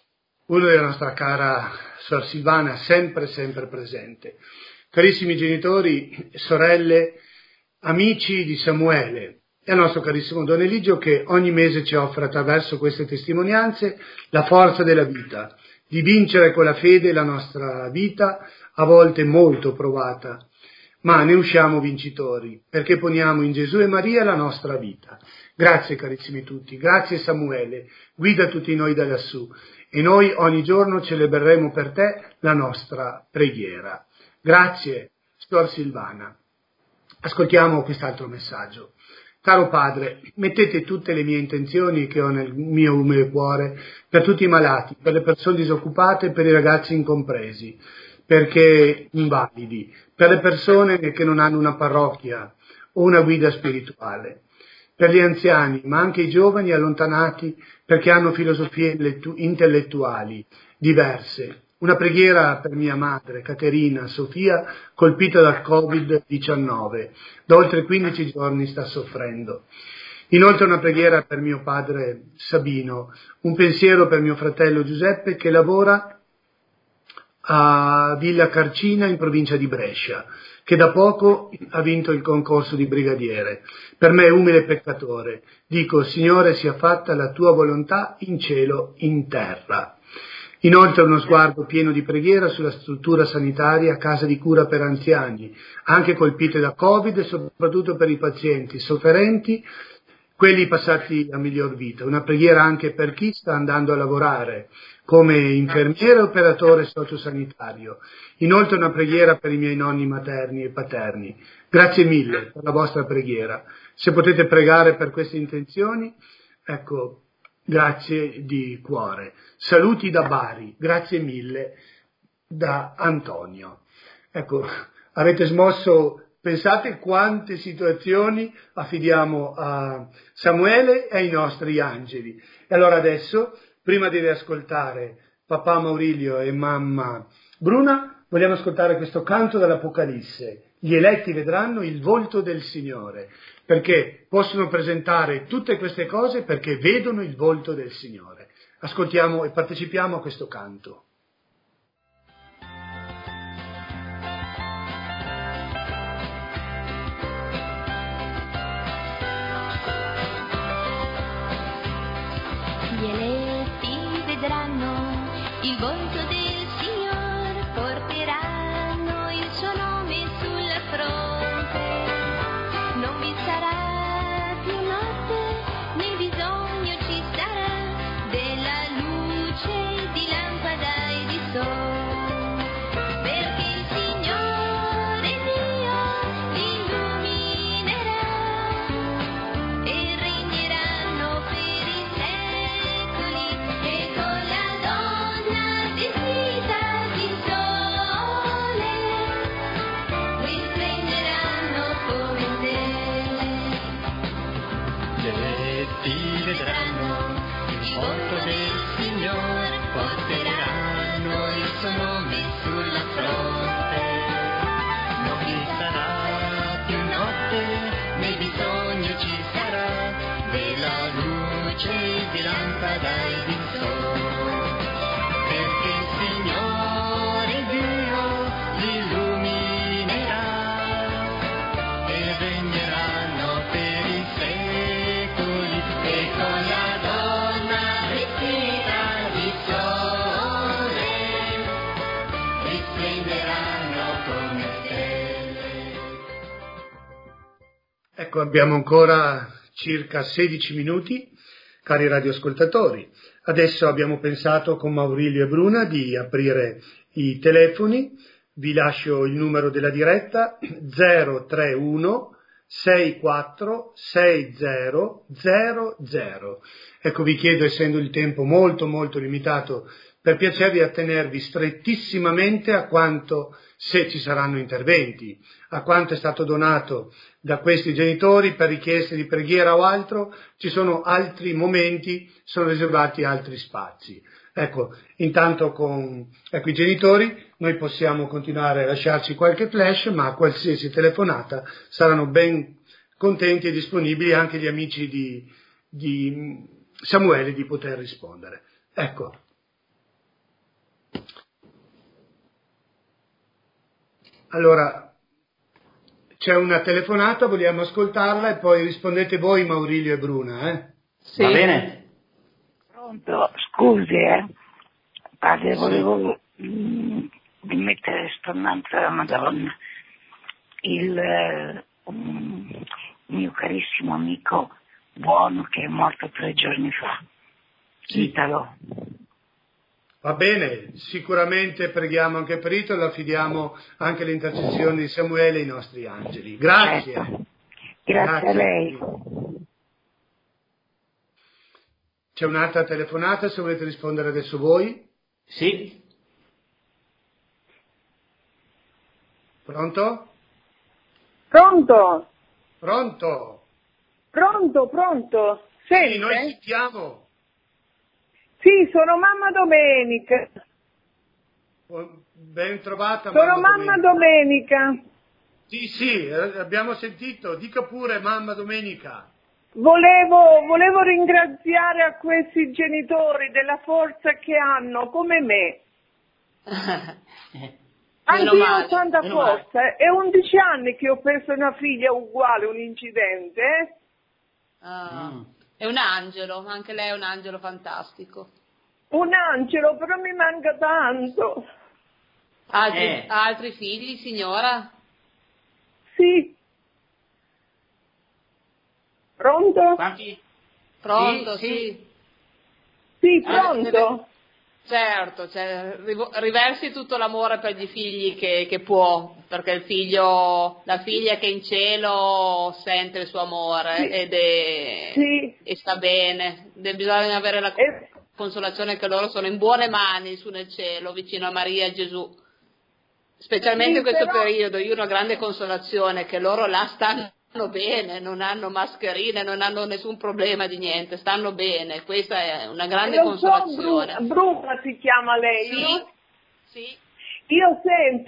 uno della nostra cara Suor Silvana, sempre sempre presente. Carissimi genitori, sorelle, amici di Samuele, e al nostro carissimo Don Eligio, che ogni mese ci offre attraverso queste testimonianze la forza della vita, di vincere con la fede la nostra vita, a volte molto provata, ma ne usciamo vincitori, perché poniamo in Gesù e Maria la nostra vita. Grazie carissimi tutti, grazie Samuele, guida tutti noi da lassù, e noi ogni giorno celebreremo per te la nostra preghiera. Grazie, Suor Silvana. Ascoltiamo quest'altro messaggio. Caro Padre, mettete tutte le mie intenzioni che ho nel mio umile cuore per tutti i malati, per le persone disoccupate e per i ragazzi incompresi, perché invalidi, per le persone che non hanno una parrocchia o una guida spirituale, per gli anziani, ma anche i giovani allontanati perché hanno filosofie intellettuali diverse. Una preghiera per mia madre, Caterina Sofia, colpita dal covid diciannove. Da oltre quindici giorni sta soffrendo. Inoltre una preghiera per mio padre Sabino, un pensiero per mio fratello Giuseppe che lavora a Villa Carcina in provincia di Brescia, che da poco ha vinto il concorso di brigadiere. Per me umile peccatore, dico, Signore, sia fatta la tua volontà in cielo, in terra. Inoltre uno sguardo pieno di preghiera sulla struttura sanitaria, casa di cura per anziani, anche colpite da Covid e soprattutto per i pazienti sofferenti, quelli passati a miglior vita. Una preghiera anche per chi sta andando a lavorare, come infermiere o operatore sociosanitario. Inoltre una preghiera per i miei nonni materni e paterni. Grazie mille per la vostra preghiera. Se potete pregare per queste intenzioni, ecco, grazie di cuore. Saluti da Bari, grazie mille da Antonio. Ecco, avete smosso, pensate quante situazioni affidiamo a Samuele e ai nostri angeli. E allora adesso, prima di ascoltare papà Maurilio e mamma Bruna, vogliamo ascoltare questo canto dell'Apocalisse. Gli eletti vedranno il volto del Signore. perché possono presentare tutte queste cose perché vedono il volto del Signore. Ascoltiamo e partecipiamo a questo canto. Gli eletti vedranno il volto del Signore, porteranno il suo nome sulla fronte. Non vi sarà più notte, né bisogno ci sarà della luce di lampada e di sole, perché il Signore Dio li illuminerà e regneranno per i secoli, e con la donna vestita di sole risplenderanno come stelle. Gli eletti vedranno il volto del Signore, porteranno il suo nome sulla fronte. Non vi sarà più notte, né bisogno ci sarà della luce di lampada e di sole, perché il Signore Dio li illuminerà e regneranno per i secoli, e con la donna vestita di sole risplenderanno come stelle. Ecco, abbiamo ancora circa sedici minuti, cari radioascoltatori. Adesso abbiamo pensato con Maurilio e Bruna di aprire i telefoni. Vi lascio il numero della diretta zero tre uno sei quattro sei zero zero zero. Ecco, vi chiedo, essendo il tempo molto molto limitato, per piacere di attenervi strettissimamente a quanto, se ci saranno interventi, a quanto è stato donato da questi genitori per richieste di preghiera o altro. Ci sono altri momenti, sono riservati altri spazi. Ecco, intanto con ecco, i genitori noi possiamo continuare a lasciarci qualche flash, ma a qualsiasi telefonata saranno ben contenti e disponibili anche gli amici di, di Samuele di poter rispondere. Ecco. Allora, c'è una telefonata, vogliamo ascoltarla e poi rispondete voi, Maurilio e Bruna, eh? Sì. Va bene? Pronto, scusi, eh. Padre, Sì. volevo mh, mettere stornanza della Madonna. Il eh, un mio carissimo amico buono che è morto tre giorni fa, Sì. Italo. Va bene, sicuramente preghiamo anche per Italo, affidiamo anche l'intercessione di Samuele ai nostri angeli. Grazie. Certo. Grazie, Grazie a lei. C'è un'altra telefonata, se volete rispondere adesso voi. Sì. Pronto? Pronto? Pronto? Pronto, pronto? Sente? Sì, noi sentiamo. Sì, sono mamma Domenica. Ben trovata, Sono mamma mamma Domenica. Domenica. Sì, sì, eh, abbiamo sentito. Dica pure, mamma Domenica. Volevo, volevo ringraziare a questi genitori della forza che hanno, come me. Anche io ho tanta forza. È undici anni che ho perso una figlia uguale, un incidente. Eh? Ah, mm. È un angelo, anche lei è un angelo fantastico. Un angelo, però mi manca tanto. Altri, Eh. altri figli, signora? Sì. Pronto? Quanti? Pronto, Sì, sì. Sì, Ah, pronto? deve- Certo, cioè, rivo- riversi tutto l'amore per gli figli che, che può, perché il figlio, la figlia che è in cielo sente il suo amore Sì. ed è, Sì. e sta bene. De- bisogna avere la Eh, consolazione che loro sono in buone mani su nel cielo, vicino a Maria e Gesù. Specialmente Sì, in questo però- periodo, io ho una grande consolazione che loro là stanno bene, non hanno mascherine, non hanno nessun problema di niente, stanno bene, questa è una grande lo so, consolazione. Bruna, Bruna si chiama lei, Sì, no? sì. Io senta,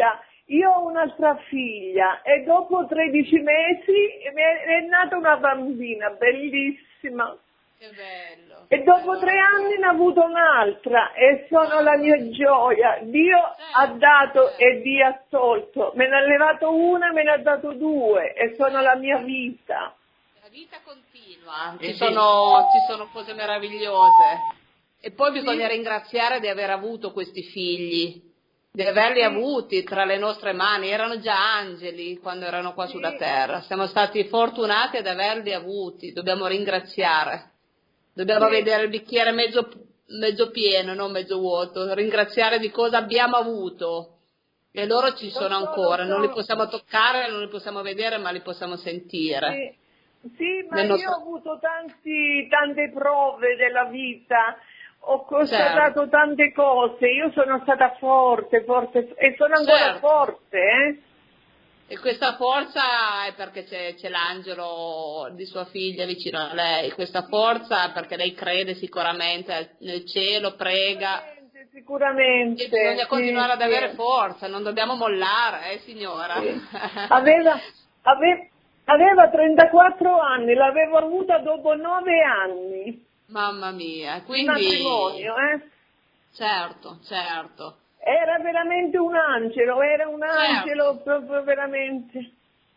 Io ho un'altra figlia e dopo tredici mesi mi è, è nata una bambina bellissima. Che bello. E dopo tre anni ne ho avuto un'altra e sono la mia gioia. Dio ha dato e Dio ha tolto. Me ne ha levato una, me ne ha dato due e sono la mia vita. La vita continua, ci sono, ci sono cose meravigliose. E poi bisogna ringraziare di aver avuto questi figli, di averli avuti tra le nostre mani. Erano già angeli quando erano qua sulla terra. Siamo stati fortunati ad averli avuti, dobbiamo ringraziare. Dobbiamo vedere il bicchiere mezzo, mezzo pieno, non mezzo vuoto, ringraziare di cosa abbiamo avuto. E loro ci sono ancora, non li possiamo toccare, non li possiamo vedere, ma li possiamo sentire. Sì, sì, ma Nel io nostro- ho avuto tanti, tante prove della vita, ho constatato Certo. tante cose, io sono stata forte, forte e sono ancora Certo. forte, eh? E questa forza è perché c'è, c'è l'angelo di sua figlia vicino a lei, questa forza è perché lei crede sicuramente nel cielo, prega. Sicuramente. E bisogna sì, continuare ad sì. avere forza, non dobbiamo mollare, eh signora. Aveva, ave- aveva trentaquattro anni, l'avevo avuta dopo nove anni Mamma mia, di quindi... matrimonio, eh? Certo, certo. Era veramente un angelo, era un Certo. angelo proprio veramente.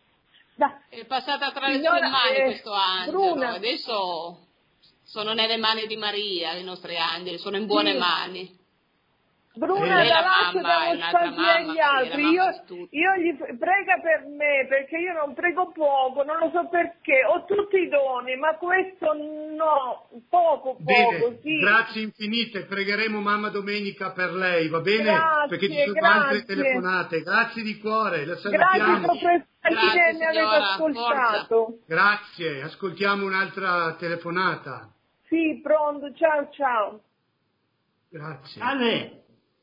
Da- È passata tra le Signora, sue mani eh, questo angelo, Bruna. adesso sono nelle mani di Maria i nostri angeli, sono in buone Sì. mani. Bruna, Lei è da la lascio mamma, è devo un'altra stare via mamma, gli Maria, la altri. mamma Io, di tutti. io gli prega per me, perché io non prego poco, non lo so perché. Ho tutti i doni, ma questo no, poco, poco, Bene, sì. grazie infinite, pregheremo mamma Domenica per lei, va bene? Grazie, Perché ci sono altre grazie. telefonate, grazie di cuore, la Grazie salutiamo. professore Grazie, che mi avete signora, ascoltato. Grazie, ascoltiamo un'altra telefonata. Sì, pronto, ciao ciao. Grazie. Ale,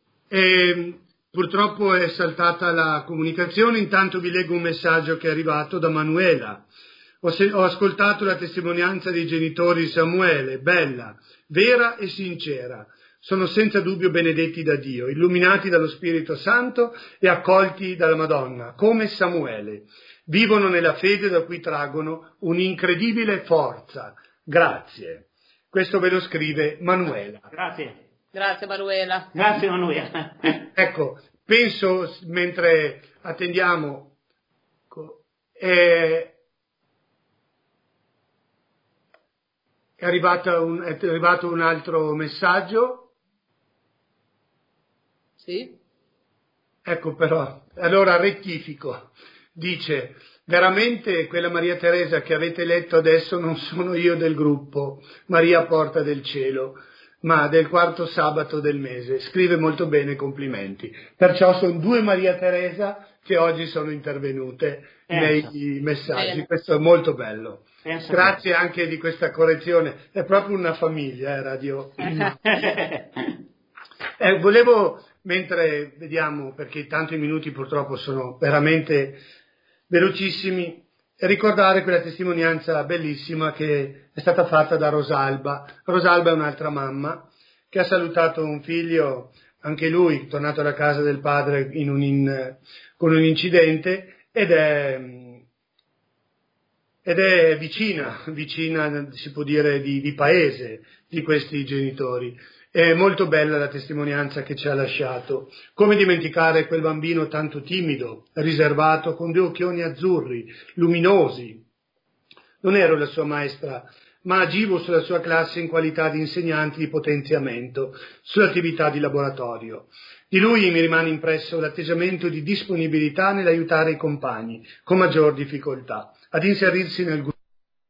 E, purtroppo è saltata la comunicazione, intanto vi leggo un messaggio che è arrivato da Manuela. Ho, se- ho ascoltato la testimonianza dei genitori di Samuele, bella, vera e sincera. Sono senza dubbio benedetti da Dio, illuminati dallo Spirito Santo e accolti dalla Madonna, come Samuele. Vivono nella fede da cui traggono un'incredibile forza. Grazie. Questo ve lo scrive Manuela. grazie. Grazie Manuela. Grazie Manuela. Ecco, penso, mentre attendiamo, ecco, è, è, arrivata un, è arrivato un altro messaggio. Sì? Ecco però, allora rettifico. Dice, veramente quella Maria Teresa che avete letto adesso non sono io del gruppo Maria Porta del Cielo, ma del quarto sabato del mese. Scrive molto bene, complimenti. Perciò sono due Maria Teresa che oggi sono intervenute Pensa. nei messaggi. Bene. Questo è molto bello. Pensa Grazie anche di questa correzione. È proprio una famiglia, eh, Radio. Eh, volevo, mentre vediamo, perché tanto i minuti purtroppo sono veramente velocissimi, ricordare quella testimonianza bellissima che è stata fatta da Rosalba. Rosalba è un'altra mamma che ha salutato un figlio, anche lui tornato alla casa del padre in un in, con un incidente, ed è, ed è vicina, vicina si può dire di, di paese di questi genitori. È molto bella la testimonianza che ci ha lasciato. Come dimenticare quel bambino tanto timido, riservato, con due occhioni azzurri, luminosi. Non ero la sua maestra, ma agivo sulla sua classe in qualità di insegnante di potenziamento, sull'attività di laboratorio. Di lui mi rimane impresso l'atteggiamento di disponibilità nell'aiutare i compagni, con maggior difficoltà, ad inserirsi nel gruppo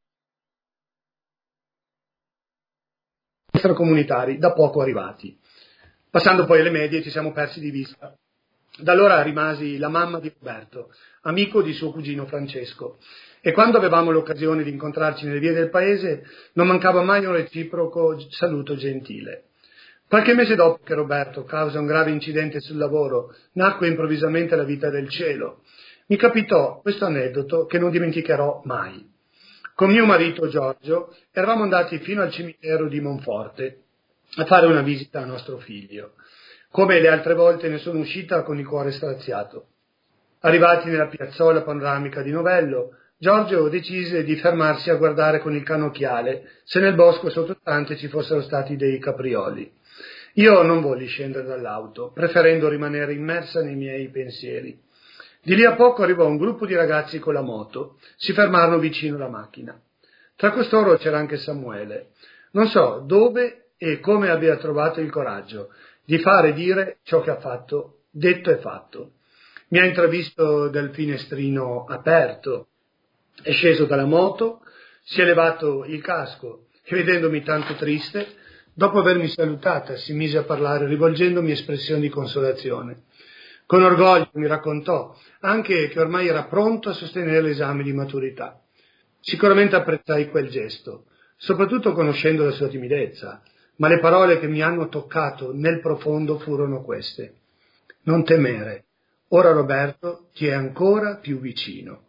extracomunitari da poco arrivati. Passando poi alle medie ci siamo persi di vista. Da allora rimasi la mamma di Roberto, amico di suo cugino Francesco, e quando avevamo l'occasione di incontrarci nelle vie del paese non mancava mai un reciproco saluto gentile. Qualche mese dopo che Roberto, causa un grave incidente sul lavoro, nacque improvvisamente la vita del cielo, mi capitò questo aneddoto che non dimenticherò mai. Con mio marito Giorgio eravamo andati fino al cimitero di Monforte a fare una visita a nostro figlio. Come le altre volte ne sono uscita con il cuore straziato. Arrivati nella piazzola panoramica di Novello, Giorgio decise di fermarsi a guardare con il cannocchiale se nel bosco sottostante ci fossero stati dei caprioli. Io non volli scendere dall'auto, preferendo rimanere immersa nei miei pensieri. Di lì a poco arrivò un gruppo di ragazzi con la moto, si fermarono vicino alla macchina. Tra costoro c'era anche Samuele. Non so dove e come abbia trovato il coraggio di fare e dire ciò che ha fatto, detto e fatto. Mi ha intravisto dal finestrino aperto, è sceso dalla moto, si è levato il casco e vedendomi tanto triste, dopo avermi salutata, si mise a parlare rivolgendomi espressioni di consolazione. Con orgoglio mi raccontò anche che ormai era pronto a sostenere l'esame di maturità. Sicuramente apprezzai quel gesto, soprattutto conoscendo la sua timidezza, ma le parole che mi hanno toccato nel profondo furono queste: non temere, ora Roberto ti è ancora più vicino.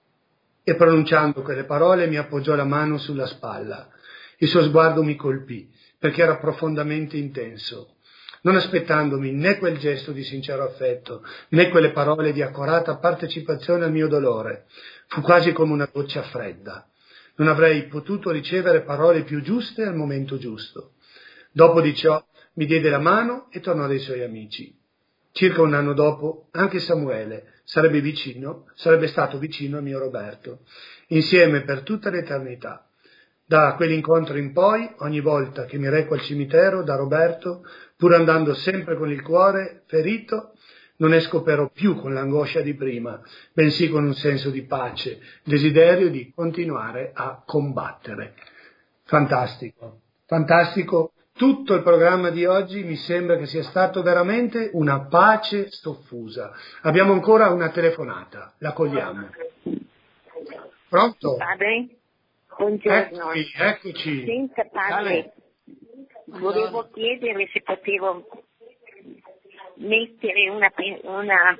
E pronunciando quelle parole mi appoggiò la mano sulla spalla. Il suo sguardo mi colpì, perché era profondamente intenso. Non aspettandomi né quel gesto di sincero affetto, né quelle parole di accorata partecipazione al mio dolore, fu quasi come una goccia fredda. Non avrei potuto ricevere parole più giuste al momento giusto. Dopo di ciò mi diede la mano e tornò dai suoi amici. Circa un anno dopo anche Samuele sarebbe vicino, sarebbe stato vicino al mio Roberto, insieme per tutta l'eternità. Da quell'incontro in poi, ogni volta che mi reco al cimitero da Roberto, pur andando sempre con il cuore ferito, non esco però più con l'angoscia di prima, bensì con un senso di pace, desiderio di continuare a combattere. Fantastico, fantastico. Tutto il programma di oggi mi sembra che sia stato veramente una pace soffusa. Abbiamo ancora una telefonata, la cogliamo. Pronto? Padre, buongiorno. Eccoci, eccoci. Senza padre, volevo chiedere se potevo mettere una... una...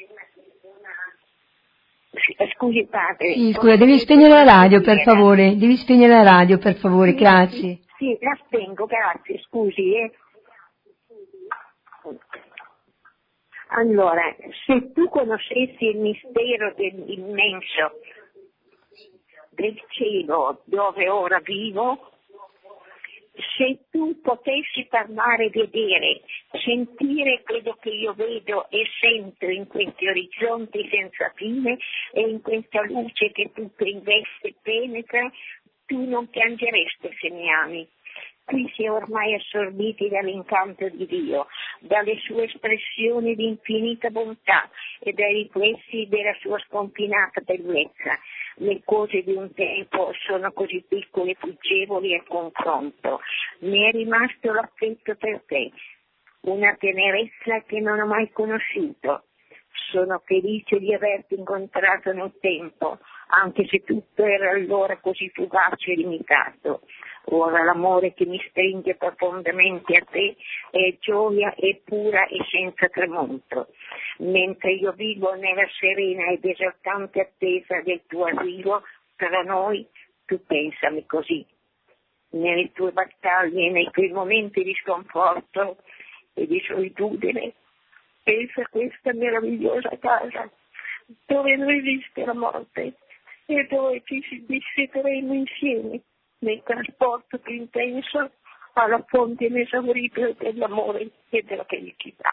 Scusi padre. Sì, scusa, devi spegnere la radio per favore, devi spegnere la radio per favore, grazie. Sì, la spengo, grazie, scusi. Eh. Allora, se tu conoscessi il mistero dell'immenso, del cielo dove ora vivo, se tu potessi parlare, vedere, sentire quello che io vedo e sento in questi orizzonti senza fine e in questa luce che tutto investe e penetra, tu non piangeresti se mi ami. Qui si è ormai assorbiti dall'incanto di Dio, dalle sue espressioni di infinita bontà e dai riflessi della sua sconfinata bellezza. Le cose di un tempo sono così piccole e fuggevoli al confronto. Mi è rimasto l'affetto per te, una tenerezza che non ho mai conosciuto. Sono felice di averti incontrato nel tempo, anche se tutto era allora così fugace e limitato. Ora l'amore che mi stringe profondamente a te è gioia e pura e senza tramonto. Mentre io vivo nella serena ed esaltante attesa del tuo arrivo tra noi, tu pensami così. Nelle tue battaglie e nei tuoi momenti di sconforto e di solitudine, pensa a questa meravigliosa casa dove non esiste la morte e dove ci disseteremo insieme nel trasporto più intenso alla fonte inesauribile dell'amore e della felicità.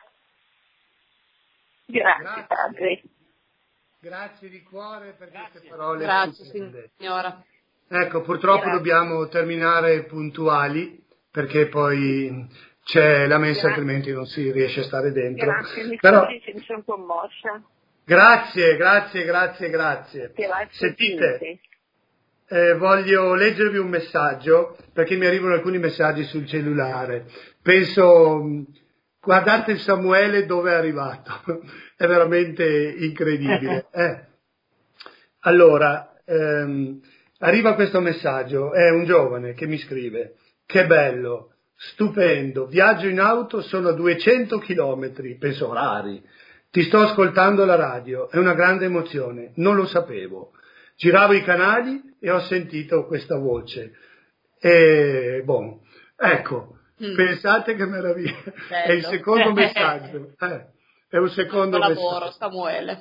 Grazie, Grazie. Padre. Grazie di cuore per Grazie. Queste parole. Grazie signora. Ecco, purtroppo Grazie. Dobbiamo terminare puntuali perché poi c'è la messa, Grazie. Altrimenti non si riesce a stare dentro. Grazie, mi Però... scusi se mi sono commossa. Grazie, grazie, grazie, grazie. Grazie. Sentite, eh, voglio leggervi un messaggio perché mi arrivano alcuni messaggi sul cellulare. Penso, guardate il Samuele dove è arrivato, è veramente incredibile. Eh. Allora, ehm, arriva questo messaggio, è un giovane che mi scrive: che bello, stupendo, viaggio in auto, sono a duecento chilometri, penso orari. Ti sto ascoltando alla radio, è una grande emozione, non lo sapevo. Giravo i canali e ho sentito questa voce. E, bon, ecco, mm. pensate che meraviglia. Bello. È il secondo messaggio. Eh, è un secondo Buon messaggio. lavoro, Samuele.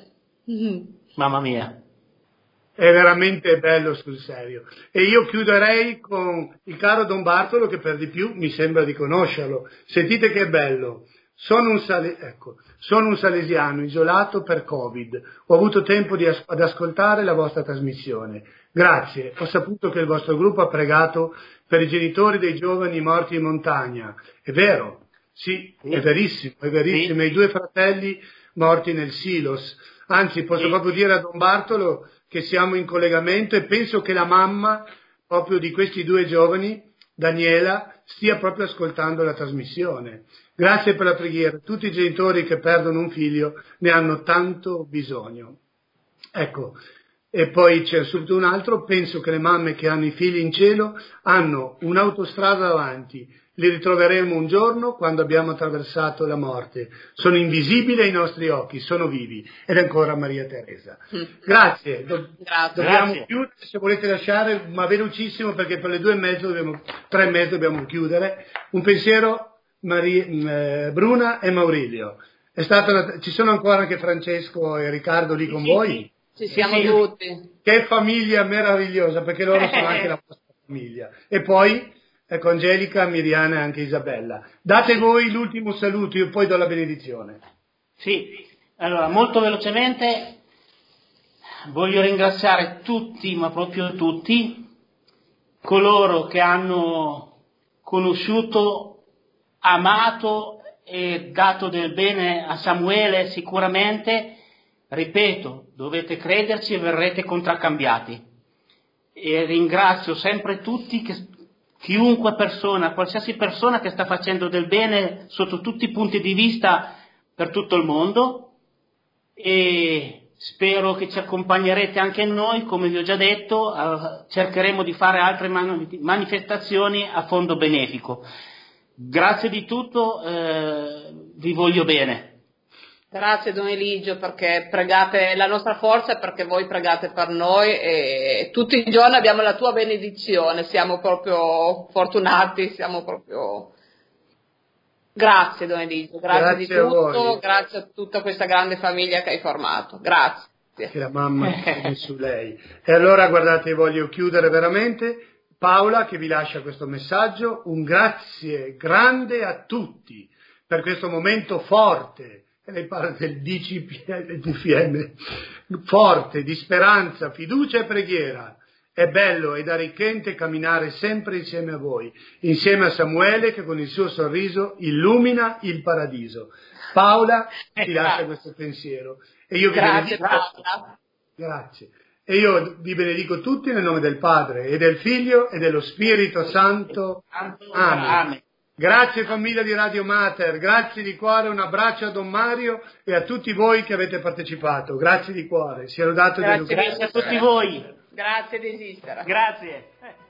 Mm. Mamma mia. È veramente bello sul serio. E io chiuderei con il caro Don Bartolo, che per di più mi sembra di conoscerlo. Sentite che bello. Sono un, sale... ecco, sono un salesiano isolato per Covid. Ho avuto tempo di as- ad ascoltare la vostra trasmissione. Grazie. Ho saputo che il vostro gruppo ha pregato per i genitori dei giovani morti in montagna. È vero? Sì, sì. È verissimo, è verissimo. Sì. I due fratelli morti nel Silos. Anzi, posso sì. proprio dire a Don Bartolo che siamo in collegamento e penso che la mamma proprio di questi due giovani, Daniela, stia proprio ascoltando la trasmissione. Grazie per la preghiera. Tutti i genitori che perdono un figlio ne hanno tanto bisogno. Ecco, e poi c'è subito un altro, penso che le mamme che hanno i figli in cielo hanno un'autostrada davanti. Li ritroveremo un giorno quando abbiamo attraversato la morte. Sono invisibili ai nostri occhi, sono vivi. Ed ancora Maria Teresa. Grazie. Do- Grazie. Dobbiamo Grazie. chiudere, se volete lasciare, ma velocissimo perché per le due e mezzo, dobbiamo, tre e mezzo dobbiamo chiudere. Un pensiero, Maria, eh, Bruna e Maurilio. È stata una, ci sono ancora anche Francesco e Riccardo lì con Sì, voi? Ci siamo Sì. tutti. Che famiglia meravigliosa, perché loro sono anche la vostra famiglia. E poi... Ecco, Angelica, Miriana e anche Isabella. Date voi l'ultimo saluto, io poi do la benedizione. Sì, allora molto velocemente voglio ringraziare tutti, ma proprio tutti, coloro che hanno conosciuto, amato e dato del bene a Samuele. Sicuramente, ripeto, dovete crederci e verrete contraccambiati. E ringrazio sempre tutti che chiunque persona, qualsiasi persona che sta facendo del bene sotto tutti i punti di vista per tutto il mondo, e spero che ci accompagnerete anche noi, come vi ho già detto, eh, cercheremo di fare altre man- manifestazioni a fondo benefico. Grazie di tutto, eh, vi voglio bene. Grazie Don Eligio, perché pregate, la nostra forza è perché voi pregate per noi e tutti i giorni abbiamo la tua benedizione, siamo proprio fortunati, siamo proprio... Grazie Don Eligio, grazie, Grazie di a tutto, voi. grazie a tutta questa grande famiglia che hai formato, grazie. Che la mamma è su lei. E allora guardate, voglio chiudere veramente. Paola che vi lascia questo messaggio, un grazie grande a tutti per questo momento forte. E lei parla del D C P M, forte, di speranza, fiducia e preghiera. È bello ed arricchente camminare sempre insieme a voi, insieme a Samuele che con il suo sorriso illumina il paradiso. Paola ti lascia questo pensiero. E io vi Grazie benedico. Paola. Grazie. E io vi benedico tutti nel nome del Padre e del Figlio e dello Spirito Santo. Amen. Amen. Grazie famiglia di Radio Mater, grazie di cuore, un abbraccio a Don Mario e a tutti voi che avete partecipato, grazie di cuore, sia lodato Gesù Cristo. Grazie a tutti voi. Grazie di esistere. Grazie.